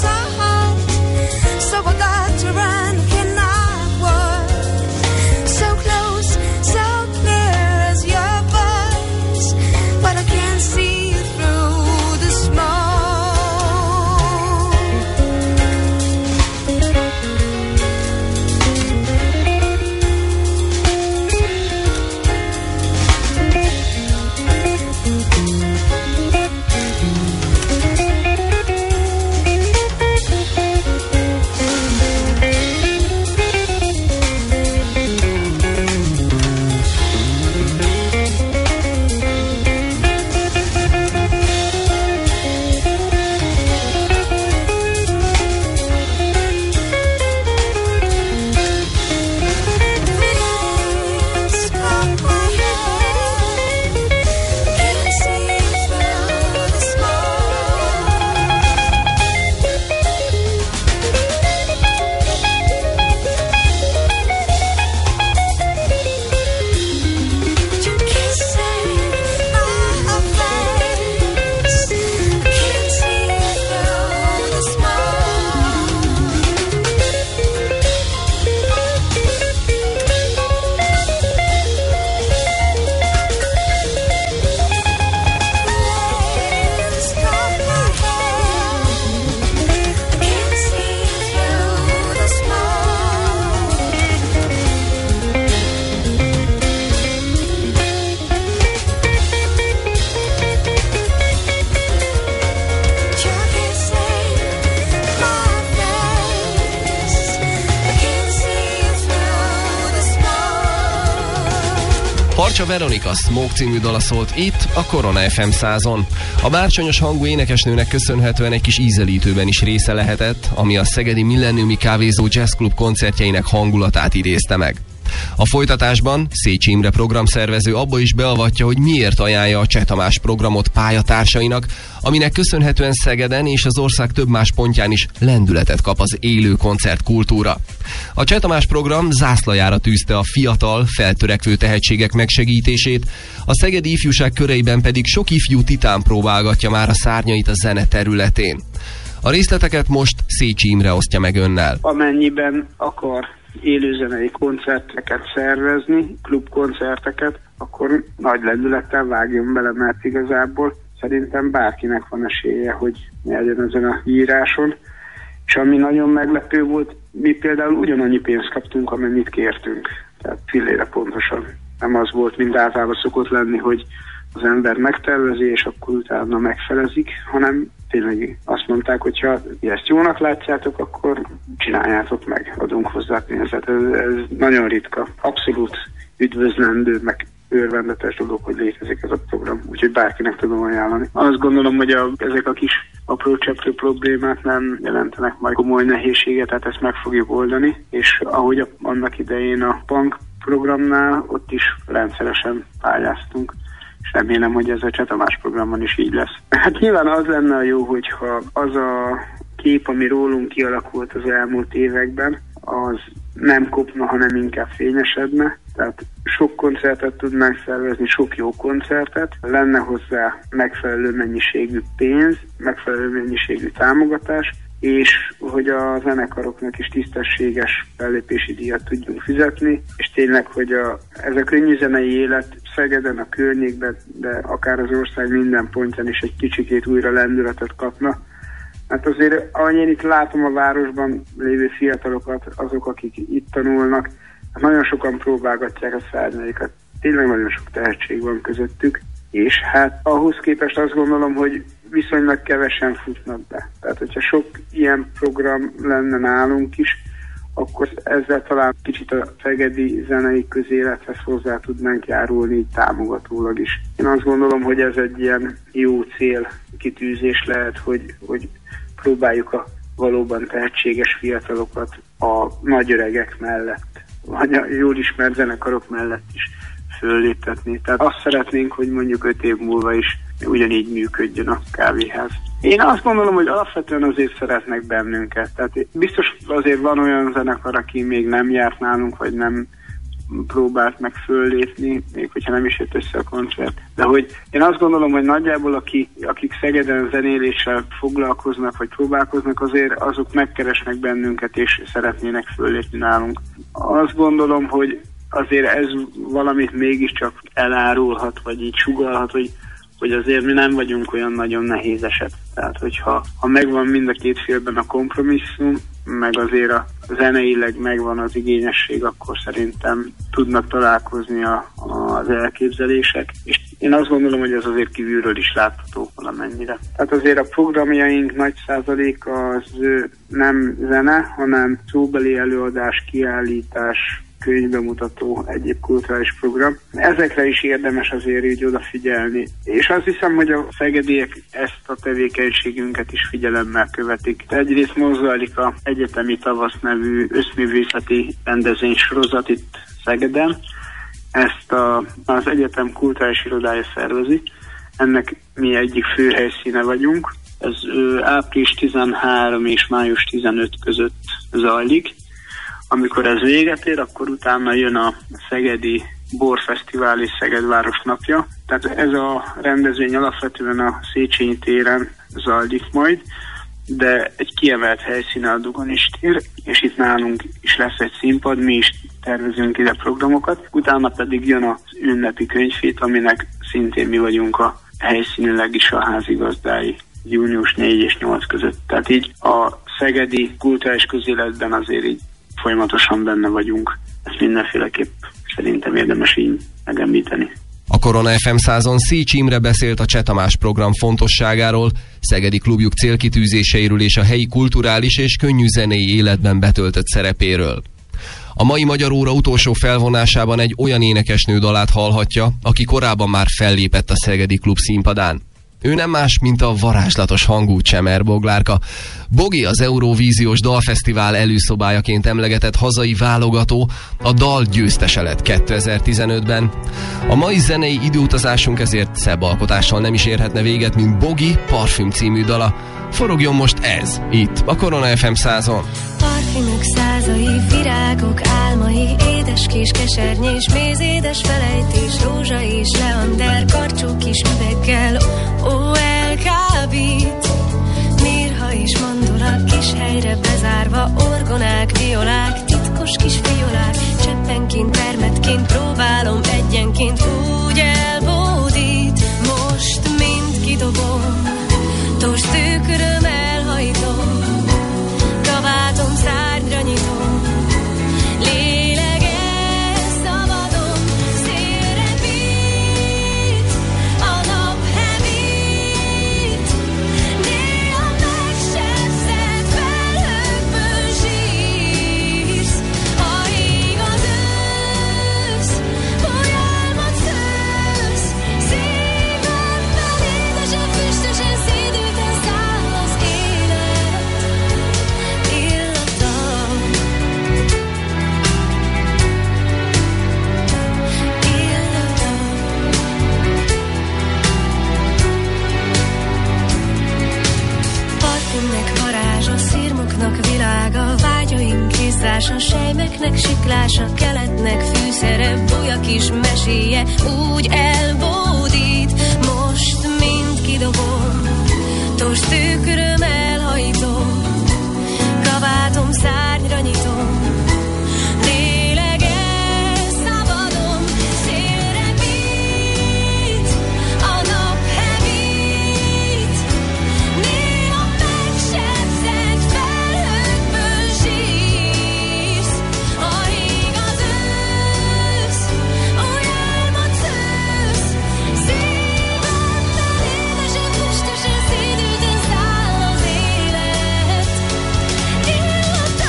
Harcsa Veronika Smoke című dala szólt itt a Korona ef em százon. A bárcsonyos hangú énekesnőnek köszönhetően egy kis ízelítőben is része lehetett, ami a szegedi Millenniumi Kávézó Jazz Club koncertjeinek hangulatát idézte meg. A folytatásban Szécsi Imre programszervező abba is beavatja, hogy miért ajánlja a Cseh Tamás programot pályatársainak, aminek köszönhetően Szegeden és az ország több más pontján is lendületet kap az élő koncertkultúra. A Cseh Tamás program zászlajára tűzte a fiatal, feltörekvő tehetségek megsegítését, a szegedi ifjúság köreiben pedig sok ifjú titán próbálgatja már a szárnyait a zene területén. A részleteket most Szécsi Imre osztja meg önnel. Amennyiben akar élőzenei koncerteket szervezni, klubkoncerteket, akkor nagy lendülettel vágjon bele, mert igazából szerintem bárkinek van esélye, hogy nyerjen ezen a íráson. És ami nagyon meglepő volt, mi például ugyanannyi pénzt kaptunk, amennyit kértünk. Tehát fillére pontosan. Nem az volt, mint általában szokott lenni, hogy az ember megtervezi, és akkor utána megfelezik, hanem tényleg azt mondták, hogy ha ezt jónak látjátok, akkor csináljátok meg, adunk hozzá pénzet. Ez, ez nagyon ritka, abszolút üdvözlendő, meg örvendetes dolog, hogy létezik ez a program, úgyhogy bárkinek tudom ajánlani. Azt gondolom, hogy a, ezek a kis apró cseprő problémák nem jelentenek majd komoly nehézséget, tehát ezt meg fogjuk oldani, és ahogy a, annak idején a punk programnál, ott is rendszeresen pályáztunk. És remélem, hogy ez a Cseh Tamás programon is így lesz. Hát nyilván az lenne a jó, hogyha az a kép, ami rólunk kialakult az elmúlt években, az nem kopna, hanem inkább fényesedne. Tehát sok koncertet tudnánk szervezni, sok jó koncertet, lenne hozzá megfelelő mennyiségű pénz, megfelelő mennyiségű támogatás, és hogy a zenekaroknak is tisztességes fellépési díjat tudjunk fizetni, és tényleg, hogy a, ez a könnyű zenei élet Szegeden, a környékben, de akár az ország minden pontján is egy kicsikét újra lendületet kapna. Hát azért, ahogy én itt látom a városban lévő fiatalokat, azok, akik itt tanulnak, hát nagyon sokan próbálgatják a szárnyaikat. Tényleg nagyon sok tehetség van közöttük, és hát ahhoz képest azt gondolom, hogy viszonylag kevesen futnak be. Tehát, hogyha sok ilyen program lenne nálunk is, akkor ezzel talán kicsit a szegedi zenei közélethez hozzá tudnánk járulni, így támogatólag is. Én azt gondolom, hogy ez egy ilyen jó cél kitűzés lehet, hogy, hogy próbáljuk a valóban tehetséges fiatalokat a nagyöregek mellett, vagy a jól ismert zenekarok mellett is fölléptetni. Tehát azt szeretnénk, hogy mondjuk öt év múlva is ugyanígy működjön a kávéház. Én azt gondolom, hogy alapvetően azért szeretnek bennünket. Tehát biztos azért van olyan zenekar, aki még nem járt nálunk, vagy nem próbált meg föllépni, még hogyha nem is jött össze a koncert. De hogy én azt gondolom, hogy nagyjából aki, akik Szegeden zenéléssel foglalkoznak, vagy próbálkoznak, azért azok megkeresnek bennünket, és szeretnének föllépni nálunk. Azt gondolom, hogy azért ez valamit mégiscsak elárulhat, vagy így sugallhat, hogy hogy azért mi nem vagyunk olyan nagyon nehéz eset. Tehát, hogyha ha megvan mind a két félben a kompromisszum, meg azért a zeneileg megvan az igényesség, akkor szerintem tudnak találkozni a, az elképzelések. És én azt gondolom, hogy ez azért kívülről is látható valamennyire. Tehát azért a programjaink nagy százaléka az nem zene, hanem szóbeli előadás, kiállítás, könyvbemutató, egyéb kulturális program. Ezekre is érdemes azért így odafigyelni. És azt hiszem, hogy a szegediek ezt a tevékenységünket is figyelemmel követik. Egyrészt mozzajlik a Egyetemi Tavasz nevű összművészeti rendezvény sorozat itt Szegeden. Ezt a, az egyetem kulturális irodája szervezi. Ennek mi egyik fő helyszíne vagyunk. Ez ö, április tizenharmadika és május tizenötödike között zajlik. Amikor ez véget ér, akkor utána jön a Szegedi Borfesztivál és Szegedváros napja. Tehát ez a rendezvény alapvetően a Széchenyi téren zajlik majd, de egy kiemelt helyszíne a Dugonis tér, és itt nálunk is lesz egy színpad, mi is tervezünk ide programokat. Utána pedig jön az ünnepi könyvhét, aminek szintén mi vagyunk a helyszínileg is a házigazdái június negyedike és nyolcadika között. Tehát így a szegedi kulturális közéletben azért így folyamatosan benne vagyunk. Ezt mindenféleképp szerintem érdemes így megemlíteni. A Korona ef em százon Szécsi Imre beszélt a Cseh Tamás program fontosságáról, szegedi klubjuk célkitűzéseiről és a helyi kulturális és könnyű zenei életben betöltött szerepéről. A mai Magyar Óra utolsó felvonásában egy olyan énekesnő dalát hallhatja, aki korábban már fellépett a Szegedi Klub színpadán. Ő nem más, mint a varázslatos hangú Csemer Boglárka. Bogi az Eurovíziós Dalfesztivál előszobájaként emlegetett hazai válogató, a dal győztese lett kétezer-tizenötben. A mai zenei időutazásunk ezért szebb alkotással nem is érhetne véget, mint Bogi Parfüm című dala. Forogjon most ez, itt, a Korona ef em százon. Parfümök százai, virágok álmai, édeskés kesernyés, mézédes felejtés, rózsa és leander, karcsú kis üveggel, ó, elkábít. Mirha és mandula, kis helyre bezárva, orgonák, violák, titkos kis fiolák, cseppenként, termetként, próbálom egyenként, úgy elbódít. Most mind kidobom, tors tüköröm elhajtom, kabátom szárnyra nyitom, lélegez szabadon, szélre bít, a nap hevít, néha megsebzett felhőkből zsírsz, ha ég az ősz, hogy álmod szősz, szívemben édesen, füstösen, szédülten száll az élet illata. Illata. Parfümnek varázsa, szirmoknak világa, vágyaink hizzása, sejmeknek siklása, keletnek fűszere, búja kis meséje, úgy elbódít. Most mind kidobom, tors tüköröm elhajtom, kabátom szárnyra nyitom, lélegez szabadon, szélre bít, a nap hevít, néha megsebzett felhőkből zsírsz, ha ég az ősz, új álmod szősz, szívemben édesen, füstösen, szédülten száll az élet illata.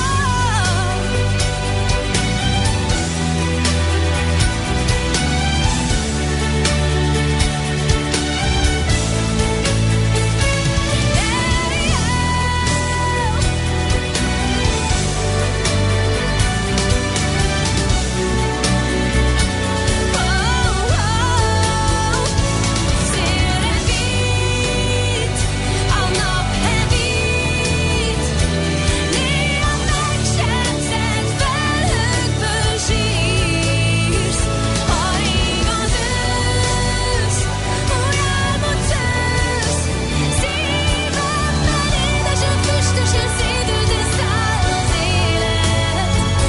Szélre bít, a nap hevít, néha megsebzett felhőkből zsírsz, ha ég az ősz, új álmod szősz, szívemben édesen, füstösen, szédülten száll az élet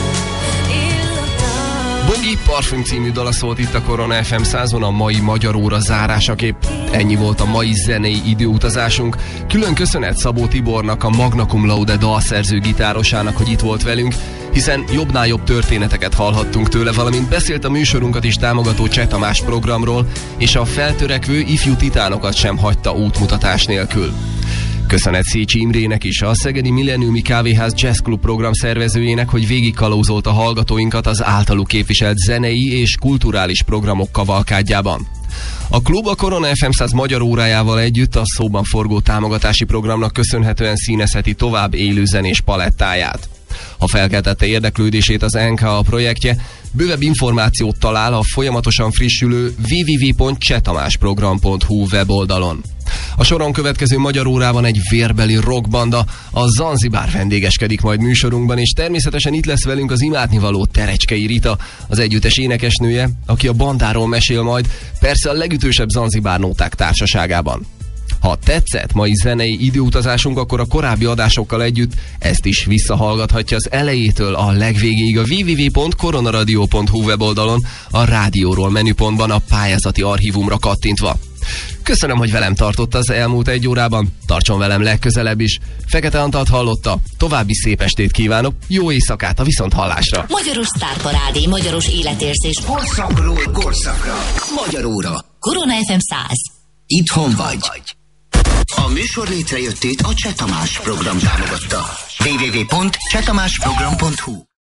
illata. Bogi Parfüm című dala szólt itt a Korona ef em százon a mai Magyar Óra zárásaképp. Ennyi volt a mai zenei időutazásunk. Külön köszönet Szabó Tibornak, a Magna Cum Laude dalszerző gitárosának, hogy itt volt velünk, hiszen jobbnál jobb történeteket hallhattunk tőle, valamint beszélt a műsorunkat is támogató Cseh Tamás programról, és a feltörekvő ifjú titánokat sem hagyta útmutatás nélkül. Köszönet Szécsi Imrének is, a Szegedi Millenniumi Kávéház Jazz Club program szervezőjének, hogy végigkalózolt a hallgatóinkat az általuk képviselt zenei és kulturális programok kavalkádjában. A klub a Korona ef em száz Magyar Órájával együtt a szóban forgó támogatási programnak köszönhetően színezheti tovább élőzenés palettáját. Ha felkeltette érdeklődését az en ká á projektje, bővebb információt talál a folyamatosan frissülő double-u double-u double-u pont csetamásprogram pont hu weboldalon. A soron következő Magyar Órában egy vérbeli rockbanda, a Zanzibár vendégeskedik majd műsorunkban, és természetesen itt lesz velünk az imádnivaló Terecskei Rita, az együttes énekesnője, aki a bandáról mesél majd, persze a legütősebb Zanzibár nóták társaságában. Ha tetszett mai zenei időutazásunk, akkor a korábbi adásokkal együtt ezt is visszahallgathatja az elejétől a legvégéig a double-u double-u double-u pont koronaradio pont hu weboldalon, a rádióról menüpontban a pályázati archívumra kattintva. Köszönöm, hogy velem tartott az elmúlt egy órában, tartson velem legközelebb is. Fekete Antalt hallotta, további szép estét kívánok, jó éjszakát, a viszonthallásra. Magyaros sztárparádé, magyaros életérzés. Korszakról korszakra. Magyar Óra. Korona ef em száz. Itthon vagy. A műsor létrejöttét a Cseh Tamás program támogatta. double-u double-u double-u pont csetamásprogram pont hu